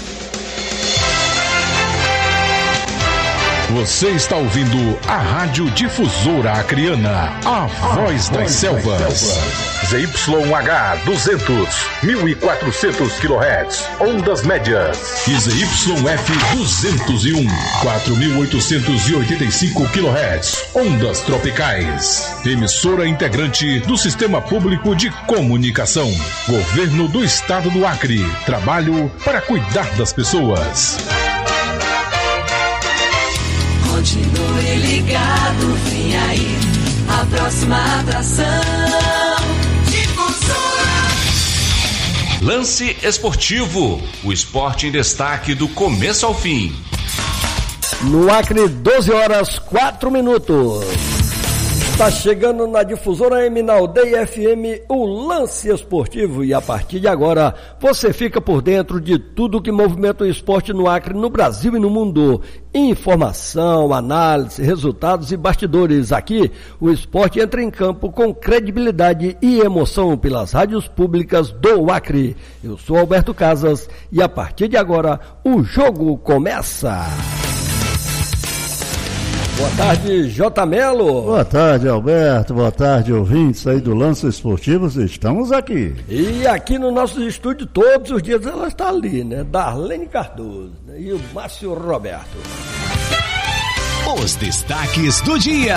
Você está ouvindo a Rádio Difusora Acreana, a voz das selvas. ZYH 200, 1400 kHz, ondas médias. E ZYF 201, 4885 kHz, ondas tropicais. Emissora integrante do Sistema Público de Comunicação. Governo do Estado do Acre. Trabalho para cuidar das pessoas. Continue ligado, vem aí a próxima atração. Difusora. Lance Esportivo, o esporte em destaque do começo ao fim. No Acre, 12h04. Está chegando na Difusora M, na Aldeia FM, o Lance Esportivo. E a partir de agora, você fica por dentro de tudo que movimenta o esporte no Acre, no Brasil e no mundo. Informação, análise, resultados e bastidores. Aqui, o esporte entra em campo com credibilidade e emoção pelas rádios públicas do Acre. Eu sou Alberto Casas e a partir de agora, o jogo começa. Boa tarde, J. Melo. Boa tarde, Alberto. Boa tarde, ouvintes aí do Lance Esportivo. Estamos aqui. E aqui no nosso estúdio, todos os dias, ela está ali, né? Darlene Cardoso, né? E o Márcio Roberto. Os destaques do dia.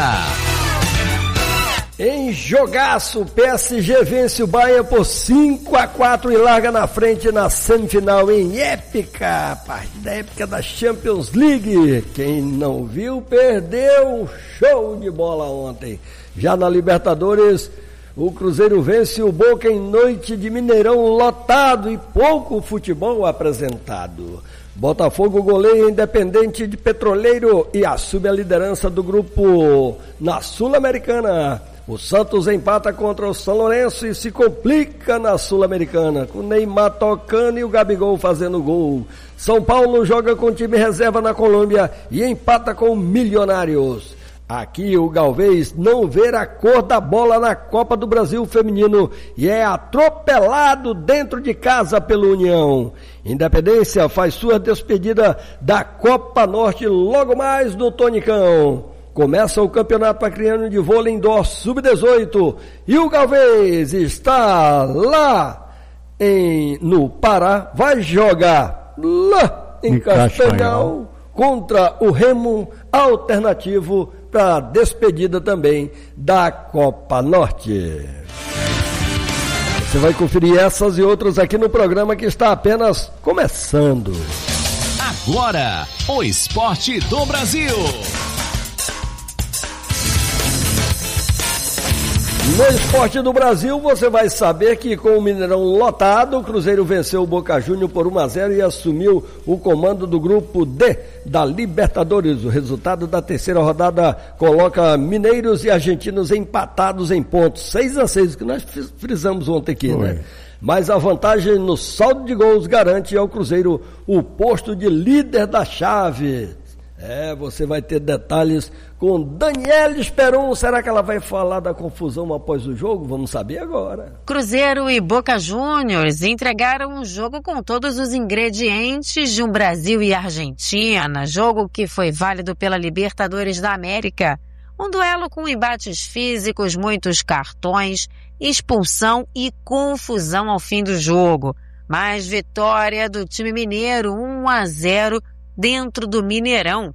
Em jogaço, o PSG vence o Bayern por 5-4 e larga na frente na semifinal em épica, partida épica da Champions League. Quem não viu, perdeu. Show de bola ontem. Já na Libertadores, o Cruzeiro vence o Boca em noite de Mineirão lotado e pouco futebol apresentado. Botafogo goleia Independente de Petroleiro e assume a liderança do grupo na Sul-Americana. O Santos empata contra o São Lourenço e se complica na Sul-Americana, com o Neymar tocando e o Gabigol fazendo gol. São Paulo joga com time reserva na Colômbia e empata com o Milionários. Aqui o Galvez não vê a cor da bola na Copa do Brasil Feminino e é atropelado dentro de casa pelo União. Independência faz sua despedida da Copa Norte logo mais no Tonicão. Começa o Campeonato Acreano de Vôlei Indoor Sub-18 e o Galvez está lá no Pará, vai jogar lá em Castanhal contra o Remo Alternativo para despedida também da Copa Norte. Você vai conferir essas e outras aqui no programa que está apenas começando. Agora, o esporte do Brasil. No esporte do Brasil, você vai saber que com o Mineirão lotado, o Cruzeiro venceu o Boca Juniors por 1-0 e assumiu o comando do grupo D da Libertadores. O resultado da terceira rodada coloca mineiros e argentinos empatados em pontos, 6-6, que nós frisamos ontem aqui, né? Mas a vantagem no saldo de gols garante ao Cruzeiro o posto de líder da chave. Você vai ter detalhes com Daniela Esperon. Será que ela vai falar da confusão após o jogo? Vamos saber agora. Cruzeiro e Boca Juniors entregaram um jogo com todos os ingredientes de um Brasil e Argentina, jogo que foi válido pela Libertadores da América. Um duelo com embates físicos, muitos cartões, expulsão e confusão ao fim do jogo. Mas vitória do time mineiro, 1-0 dentro do Mineirão.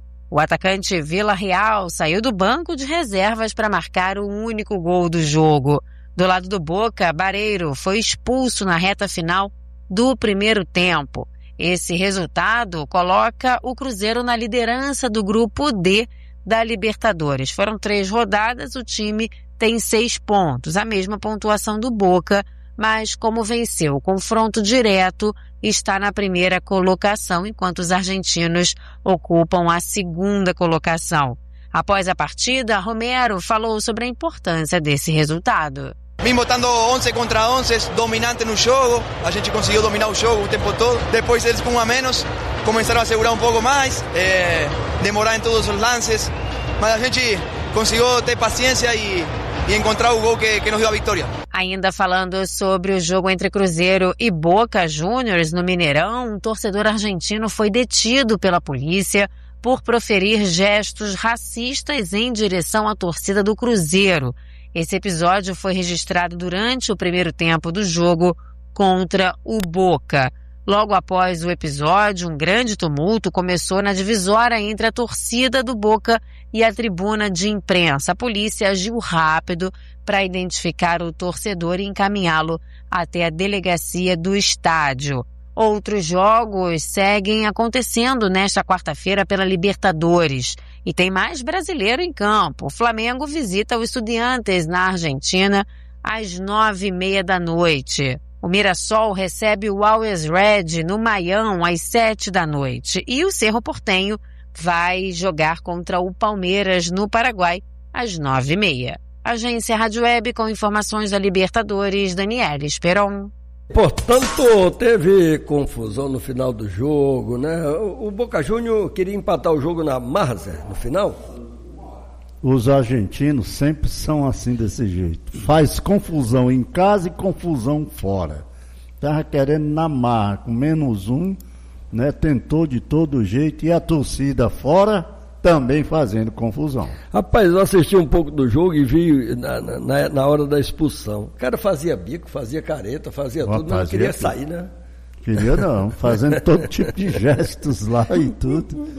O atacante Vila Real saiu do banco de reservas para marcar o único gol do jogo. Do lado do Boca, Barreiro foi expulso na reta final do primeiro tempo. Esse resultado coloca o Cruzeiro na liderança do grupo D da Libertadores. Foram 3 rodadas, o time tem 6 pontos, a mesma pontuação do Boca, mas como venceu o confronto direto, está na primeira colocação, enquanto os argentinos ocupam a segunda colocação. Após a partida, Romero falou sobre a importância desse resultado. Mesmo estando 11 contra 11, dominante no jogo, a gente conseguiu dominar o jogo o tempo todo. Depois eles com 1 a menos, começaram a segurar um pouco mais, demorar em todos os lances, mas a gente conseguiu ter paciência e encontrar o gol que nos deu a vitória. Ainda falando sobre o jogo entre Cruzeiro e Boca Juniors no Mineirão, um torcedor argentino foi detido pela polícia por proferir gestos racistas em direção à torcida do Cruzeiro. Esse episódio foi registrado durante o primeiro tempo do jogo contra o Boca. Logo após o episódio, um grande tumulto começou na divisória entre a torcida do Boca e a tribuna de imprensa. A polícia agiu rápido para identificar o torcedor e encaminhá-lo até a delegacia do estádio. Outros jogos seguem acontecendo nesta quarta-feira pela Libertadores. E tem mais brasileiro em campo. O Flamengo visita o Estudiantes na Argentina às 9h30 da noite. O Mirassol recebe o Always Red no Maião às 7 da noite. E o Cerro Porteño vai jogar contra o Palmeiras no Paraguai às 9h30. Agência Rádio Web com informações da Libertadores, Daniela Esperon. Portanto, teve confusão no final do jogo, né? O Boca Juniors queria empatar o jogo na Marza no final. Os argentinos sempre são assim desse jeito. Faz confusão em casa e confusão fora. Tava querendo na marra, com -1, né? Tentou de todo jeito e a torcida fora também fazendo confusão. Rapaz, eu assisti um pouco do jogo e vi na hora da expulsão. O cara fazia bico, fazia careta, fazia tudo, mas não queria sair, né? Queria não, fazendo todo tipo de gestos lá e tudo.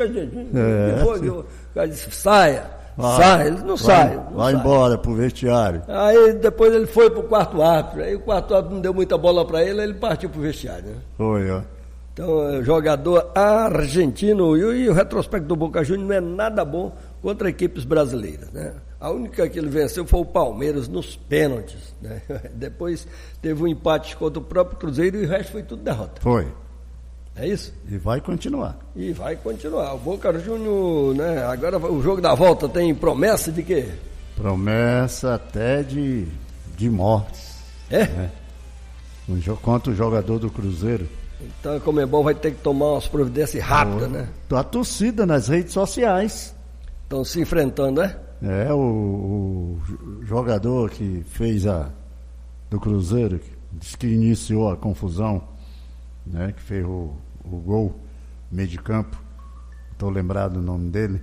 O cara disse, saia. Sai, ele não sai. Vai embora pro vestiário. Aí depois ele foi pro quarto árbitro. Aí o quarto árbitro não deu muita bola pra ele, aí ele partiu pro vestiário, né? Foi, ó. Então, jogador argentino, e o retrospecto do Boca Juniors não é nada bom contra equipes brasileiras, né? A única que ele venceu foi o Palmeiras nos pênaltis, né? Depois teve um empate contra o próprio Cruzeiro e o resto foi tudo derrota. Foi. É isso? E vai continuar. E vai continuar. O Boca Juniors, né? Agora o jogo da volta tem promessa de quê? Promessa até de mortes. É? Né? Contra o jogador do Cruzeiro. Então a Conmebol vai ter que tomar umas providências rápidas, né? A torcida nas redes sociais. Estão se enfrentando, né? É, o jogador que fez do Cruzeiro, que disse que iniciou a confusão, né? Que fez o gol, meio de campo. Estou lembrado o nome dele.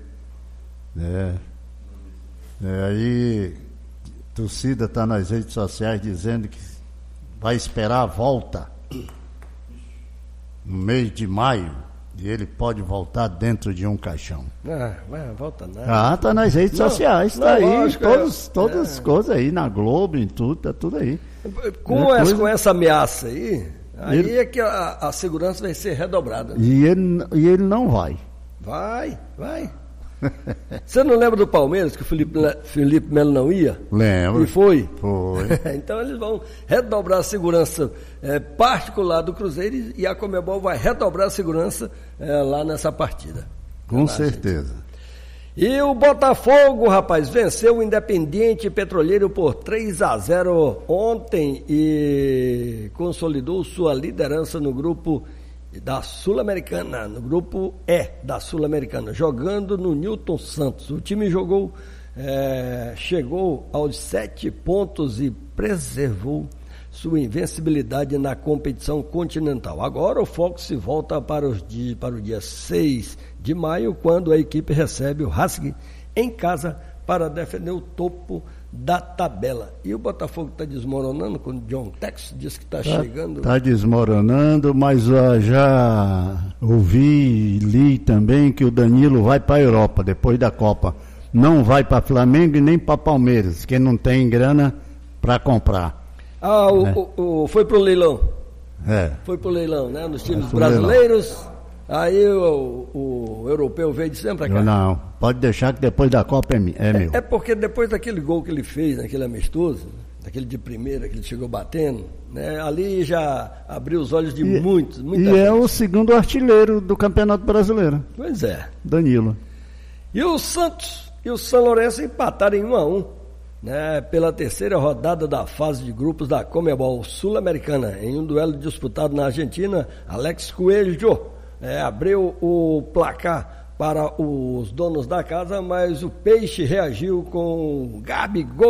Aí a torcida está nas redes sociais dizendo que vai esperar a volta no mês de maio, e ele pode voltar dentro de um caixão. Volta nada. Tá nas redes sociais, tá aí, todas as coisas aí, na Globo, em tudo, tá tudo aí. Com essa ameaça aí é que a segurança vai ser redobrada. E ele não vai. Vai. Você não lembra do Palmeiras, que o Felipe Melo não ia? Lembro. E foi? Foi. Então eles vão redobrar a segurança particular do Cruzeiro e a Conmebol vai redobrar a segurança lá nessa partida. Com certeza. E o Botafogo, rapaz, venceu o Independiente Petroleiro por 3-0 ontem e consolidou sua liderança no grupo da Sul-Americana, no grupo E da Sul-Americana, jogando no Newton Santos. O time chegou aos 7 pontos e preservou sua invencibilidade na competição continental. Agora o foco se volta para o dia 6 de maio, quando a equipe recebe o Racing em casa para defender o topo da tabela. E o Botafogo está desmoronando, quando o John Tex disse que está chegando. Está desmoronando, mas já ouvi e li também que o Danilo vai para a Europa depois da Copa. Não vai para Flamengo e nem para Palmeiras, que não tem grana para comprar. Foi pro leilão. Foi pro leilão, né? Nos times brasileiros. Leilão. Aí o europeu veio de sempre pra cá. Não, pode deixar que depois da Copa é meu. É porque depois daquele gol que ele fez, naquele amistoso, daquele de primeira que ele chegou batendo, né? Ali já abriu os olhos de muita gente. É o segundo artilheiro do Campeonato Brasileiro. Pois é. Danilo. E o Santos e o São Lourenço empataram em 1-1, né? Pela terceira rodada da fase de grupos da Conmebol Sul-Americana, em um duelo disputado na Argentina. Alex Coelho abriu o placar para os donos da casa, mas o Peixe reagiu com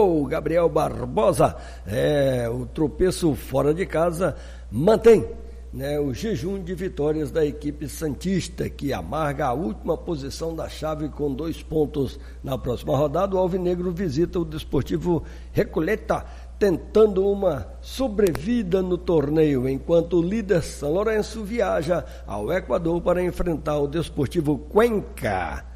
Gabriel Barbosa. O tropeço fora de casa mantém né, o jejum de vitórias da equipe santista, que amarga a última posição da chave com 2 pontos. Na próxima rodada, o Alvinegro visita o Desportivo Recoleta, tentando uma sobrevida no torneio, enquanto o líder São Lourenço viaja ao Equador para enfrentar o Desportivo Cuenca.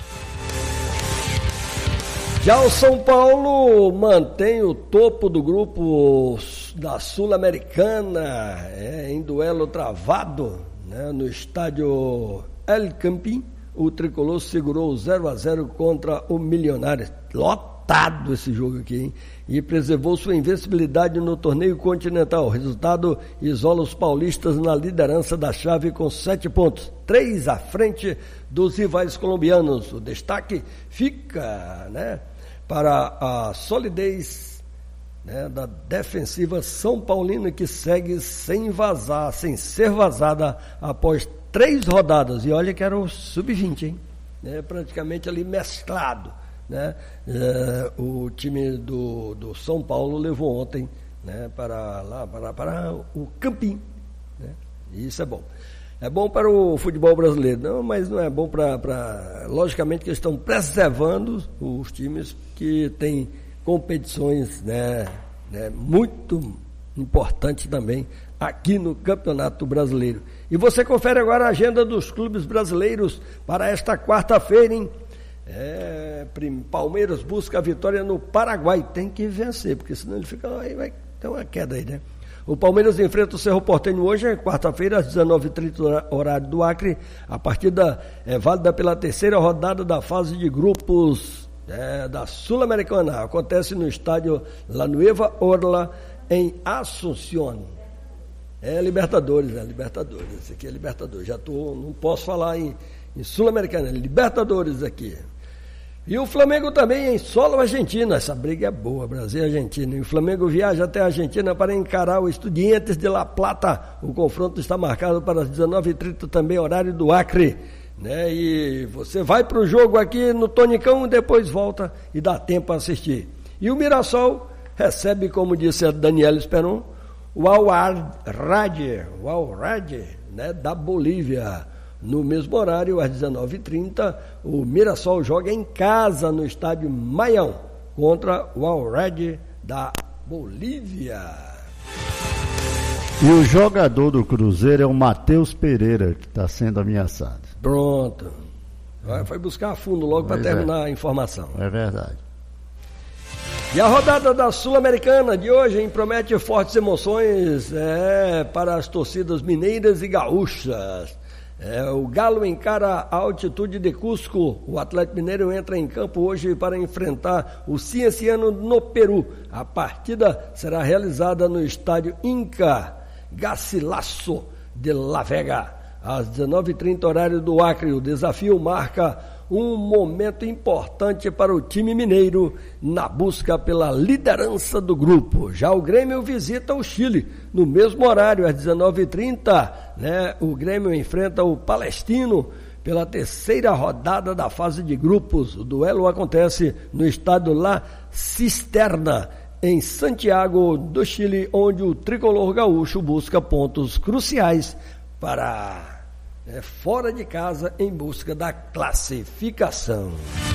Já o São Paulo mantém o topo do grupo da Sul-Americana, em duelo travado, né, no estádio El Campín. O tricolor segurou 0-0 contra o Milionários. Lotado esse jogo aqui, hein? E preservou sua invencibilidade no torneio continental. O resultado isola os paulistas na liderança da chave com 7 pontos, 3 à frente dos rivais colombianos. O destaque fica, né, para a solidez, né, da defensiva São Paulina, que segue sem ser vazada após 3 rodadas. E olha que era o sub-20, hein? Praticamente ali mesclado, né? O time do São Paulo levou ontem, né, para o Campim, né? E isso é bom. É bom para o futebol brasileiro, não, mas não é bom para... Logicamente que eles estão preservando os times que têm competições, né, muito importantes também aqui no Campeonato Brasileiro. E você confere agora a agenda dos clubes brasileiros para esta quarta-feira, hein? Palmeiras busca a vitória no Paraguai. Tem que vencer, porque senão ele fica... Aí vai ter uma queda aí, né? O Palmeiras enfrenta o Cerro Porteño hoje, quarta-feira, às 19h30, horário do Acre. A partida é válida pela 3ª rodada da fase de grupos da Sul-Americana. Acontece no estádio La Nueva Orla, em Asunción. Libertadores, né? Libertadores. Esse aqui é Libertadores. Não posso falar em Sul-Americana, é Libertadores aqui. E o Flamengo também em solo Argentina. Essa briga é boa, Brasil e Argentina. E o Flamengo viaja até a Argentina para encarar o Estudiantes de La Plata. O confronto está marcado para as 19h30, também horário do Acre, né? E você vai para o jogo aqui no Tonicão e depois volta e dá tempo a assistir. E o Mirassol recebe, como disse a Daniela Esperon, o Al-Rad, né, da Bolívia. No mesmo horário, às 19h30, o Mirassol joga em casa no estádio Maião contra o Al-Rad da Bolívia. E o jogador do Cruzeiro é o Matheus Pereira, que está sendo ameaçado. Pronto. Foi buscar a fundo logo para terminar a informação. É verdade. E a rodada da Sul-Americana de hoje, hein, promete fortes emoções para as torcidas mineiras e gaúchas. O Galo encara a altitude de Cusco. O Atlético Mineiro entra em campo hoje para enfrentar o Cienciano no Peru. A partida será realizada no estádio Inca Garcilaso de La Vega, às 19h30, horário do Acre. O desafio marca um momento importante para o time mineiro na busca pela liderança do grupo. Já o Grêmio visita o Chile no mesmo horário, às 19h30, né? O Grêmio enfrenta o Palestino pela 3ª rodada da fase de grupos. O duelo acontece no estádio La Cisterna, em Santiago do Chile, onde o tricolor gaúcho busca pontos cruciais para fora de casa em busca da classificação.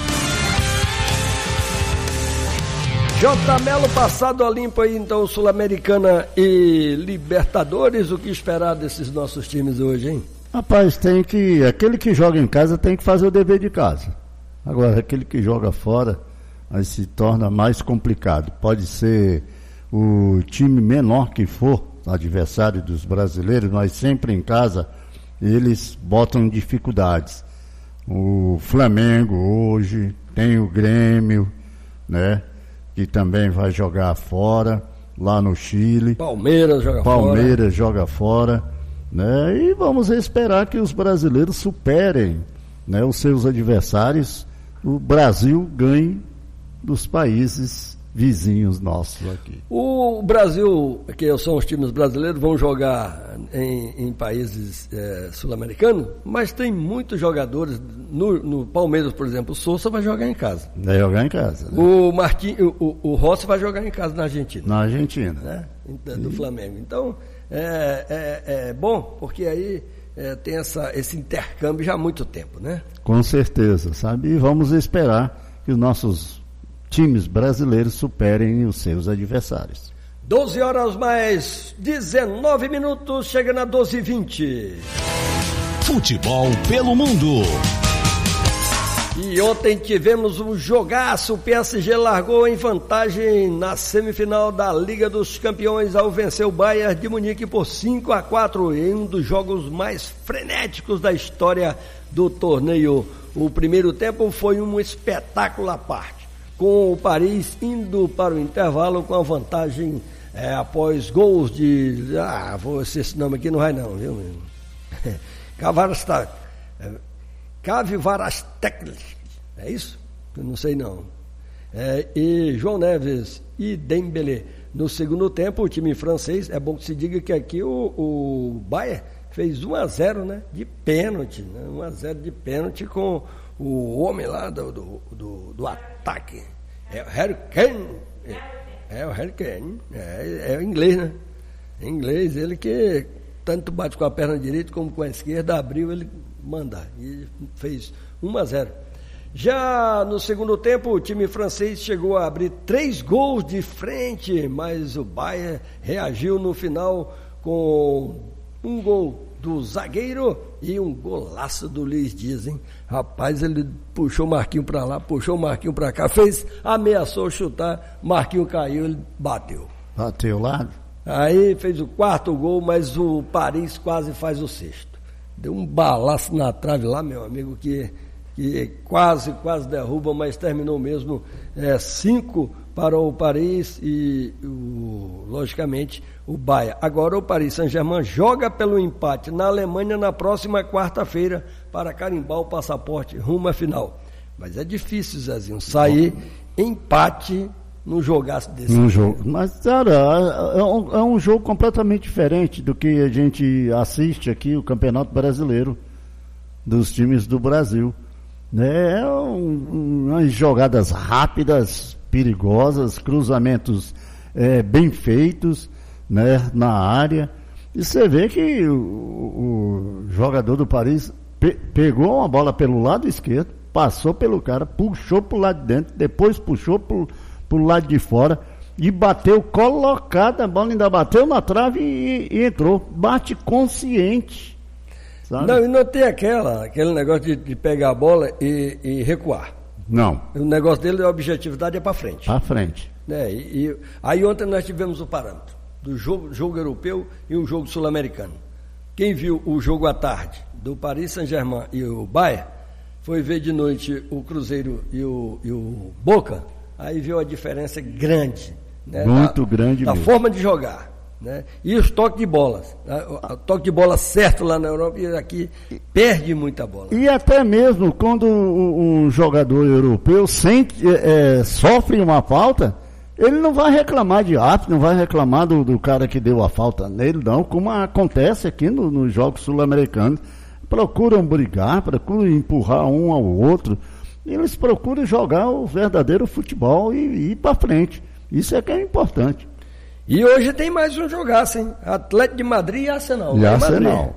J. Melo, passado a limpo aí então, Sul-Americana e Libertadores. O que esperar desses nossos times hoje, hein? Rapaz, aquele que joga em casa tem que fazer o dever de casa. Agora, aquele que joga fora, aí se torna mais complicado. Pode ser o time menor que for, adversário dos brasileiros, mas sempre em casa eles botam dificuldades. O Flamengo hoje, tem o Grêmio, né, que também vai jogar fora, lá no Chile. Palmeiras joga fora, né, e vamos esperar que os brasileiros superem, né, os seus adversários. O Brasil ganhe dos países vizinhos nossos aqui. O Brasil, que são os times brasileiros, vão jogar em países sul-americanos, mas tem muitos jogadores no Palmeiras, por exemplo. O Sousa vai jogar em casa. Vai jogar em casa, né? O Rossi vai jogar em casa na Argentina. Na Argentina. Né? Do Flamengo. Então, é bom, porque aí tem esse intercâmbio já há muito tempo, né? Com certeza, sabe? E vamos esperar que os nossos times brasileiros superem os seus adversários. 12 horas mais 19 minutos, chegando a 12h20. Futebol pelo mundo. E ontem tivemos um jogaço, o PSG largou em vantagem na semifinal da Liga dos Campeões ao vencer o Bayern de Munique por 5-4 em um dos jogos mais frenéticos da história do torneio. O primeiro tempo foi um espetáculo à parte, com o Paris indo para o intervalo com a vantagem após gols de... esse nome aqui não vai não, viu? Kvaratskhelia, é isso? Eu não sei não. E João Neves e Dembélé. No segundo tempo, o time francês, é bom que se diga que aqui o Bayern fez 1-0, né? De pênalti, né? 1-0 de pênalti com o homem lá do ataque. É o Harry Kane. O Harry Kane. É o inglês, né? Em inglês, ele que tanto bate com a perna direita como com a esquerda, abriu, ele manda. E fez 1-0. Já no segundo tempo, o time francês chegou a abrir 3 gols de frente, mas o Bayern reagiu no final com um gol do zagueiro e um golaço do Luiz Dias, hein? Rapaz, ele puxou o Marquinhos para lá, puxou o Marquinhos para cá, ameaçou chutar, Marquinhos caiu, ele bateu. Bateu lá? Aí fez o 4º gol, mas o Paris quase faz o 6º. Deu um balaço na trave lá, meu amigo, que quase derruba, mas terminou mesmo 5 para o Paris e, logicamente, o Bayern. Agora o Paris Saint-Germain joga pelo empate na Alemanha na próxima quarta-feira para carimbar o passaporte rumo à final. Mas é difícil, Zezinho, sair empate num jogaço desse. Mas, cara, é um jogo completamente diferente do que a gente assiste aqui, o Campeonato Brasileiro, dos times do Brasil. Umas jogadas rápidas, perigosas, cruzamentos bem feitos, né, na área. E você vê que o jogador do Paris pegou uma bola pelo lado esquerdo, passou pelo cara, puxou pro lado de dentro, depois puxou pro lado de fora e bateu colocada, a bola ainda bateu na trave e entrou. Bate consciente. Sabe? Não, e não tem aquele negócio de pegar a bola e recuar. Não. O negócio dele, a objetividade é para frente. Para frente. Aí ontem nós tivemos o parâmetro do jogo europeu e o jogo sul-americano. Quem viu o jogo à tarde do Paris Saint-Germain e o Bayern, foi ver de noite o Cruzeiro e o Boca, aí viu a diferença grande. Né? Muito grande da mesmo. forma de jogar. Né? E os toques de bolas. O toque de bola certo lá na Europa e aqui perde muita bola. E até mesmo quando um jogador europeu sofre uma falta, ele não vai reclamar de árbitro, não vai reclamar do cara que deu a falta nele, não, como acontece aqui nos jogos sul-americanos. Procuram brigar, procuram empurrar um ao outro. Eles procuram jogar o verdadeiro futebol e ir para frente. Isso é que é importante. E hoje tem mais um jogaço, hein? Atlético de Madrid e Arsenal. E Arsenal.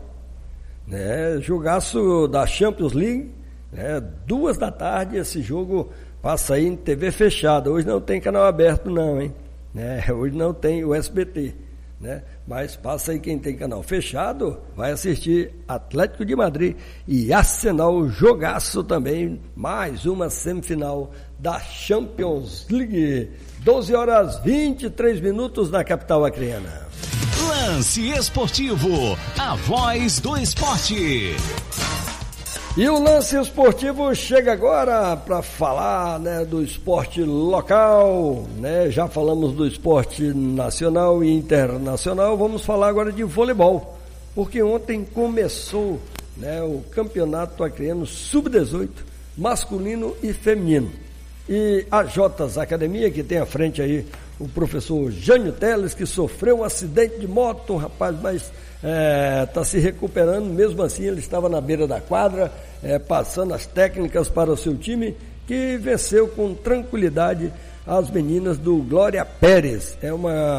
Jogaço da Champions League, 2 da tarde, esse jogo passa aí em TV fechada. Hoje não tem canal aberto não, hein? Hoje não tem o SBT, né? Mas passa aí quem tem canal fechado, vai assistir Atlético de Madrid e Arsenal, jogaço também, mais uma semifinal da Champions League. 12 horas 23 minutos na capital acreana. Lance Esportivo, a voz do esporte. E o Lance Esportivo chega agora para falar, do esporte local, Já falamos do esporte nacional e internacional, vamos falar agora de voleibol, porque ontem começou, o campeonato acreano sub-18, masculino e feminino. E a Jotas Academia, que tem à frente aí o professor Jânio Teles, que sofreu um acidente de moto, rapaz, mas está se recuperando. Mesmo assim, ele estava na beira da quadra, passando as técnicas para o seu time, que venceu com tranquilidade as meninas do Glória Pérez. É uma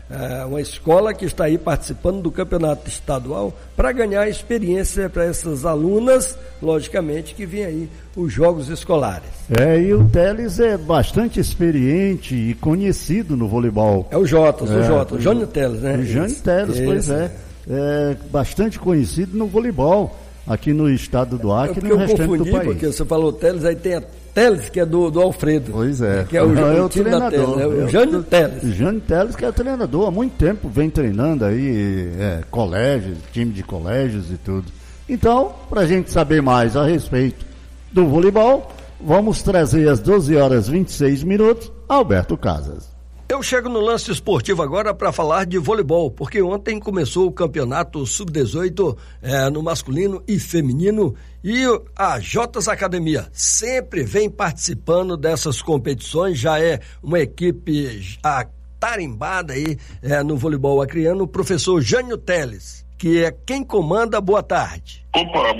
uma escola que está aí participando do campeonato estadual para ganhar experiência para essas alunas, logicamente, que vem aí os jogos escolares. E o Teles é bastante experiente e conhecido no voleibol. É o Jotas, o Jânio Teles, né? O Jânio Teles, pois é. É bastante conhecido no voleibol, aqui no estado do Acre e no restante do país. Porque você falou Teles, aí tem a Teles, que é do Alfredo. Pois é. Que é o treinador. O Jânio Teles. O Jânio Teles, que é o treinador, há muito tempo vem treinando aí, colégios, time de colégios e tudo. Então, para a gente saber mais a respeito do voleibol, vamos trazer às 12h26, Alberto Casas. Eu chego no lance esportivo agora para falar de voleibol, porque ontem começou o campeonato sub-18 no masculino e feminino, e a Jotas Academia sempre vem participando dessas competições, já é uma equipe tarimbada aí no voleibol acreano, o professor Jânio Teles, que é quem comanda. Boa tarde. Opa,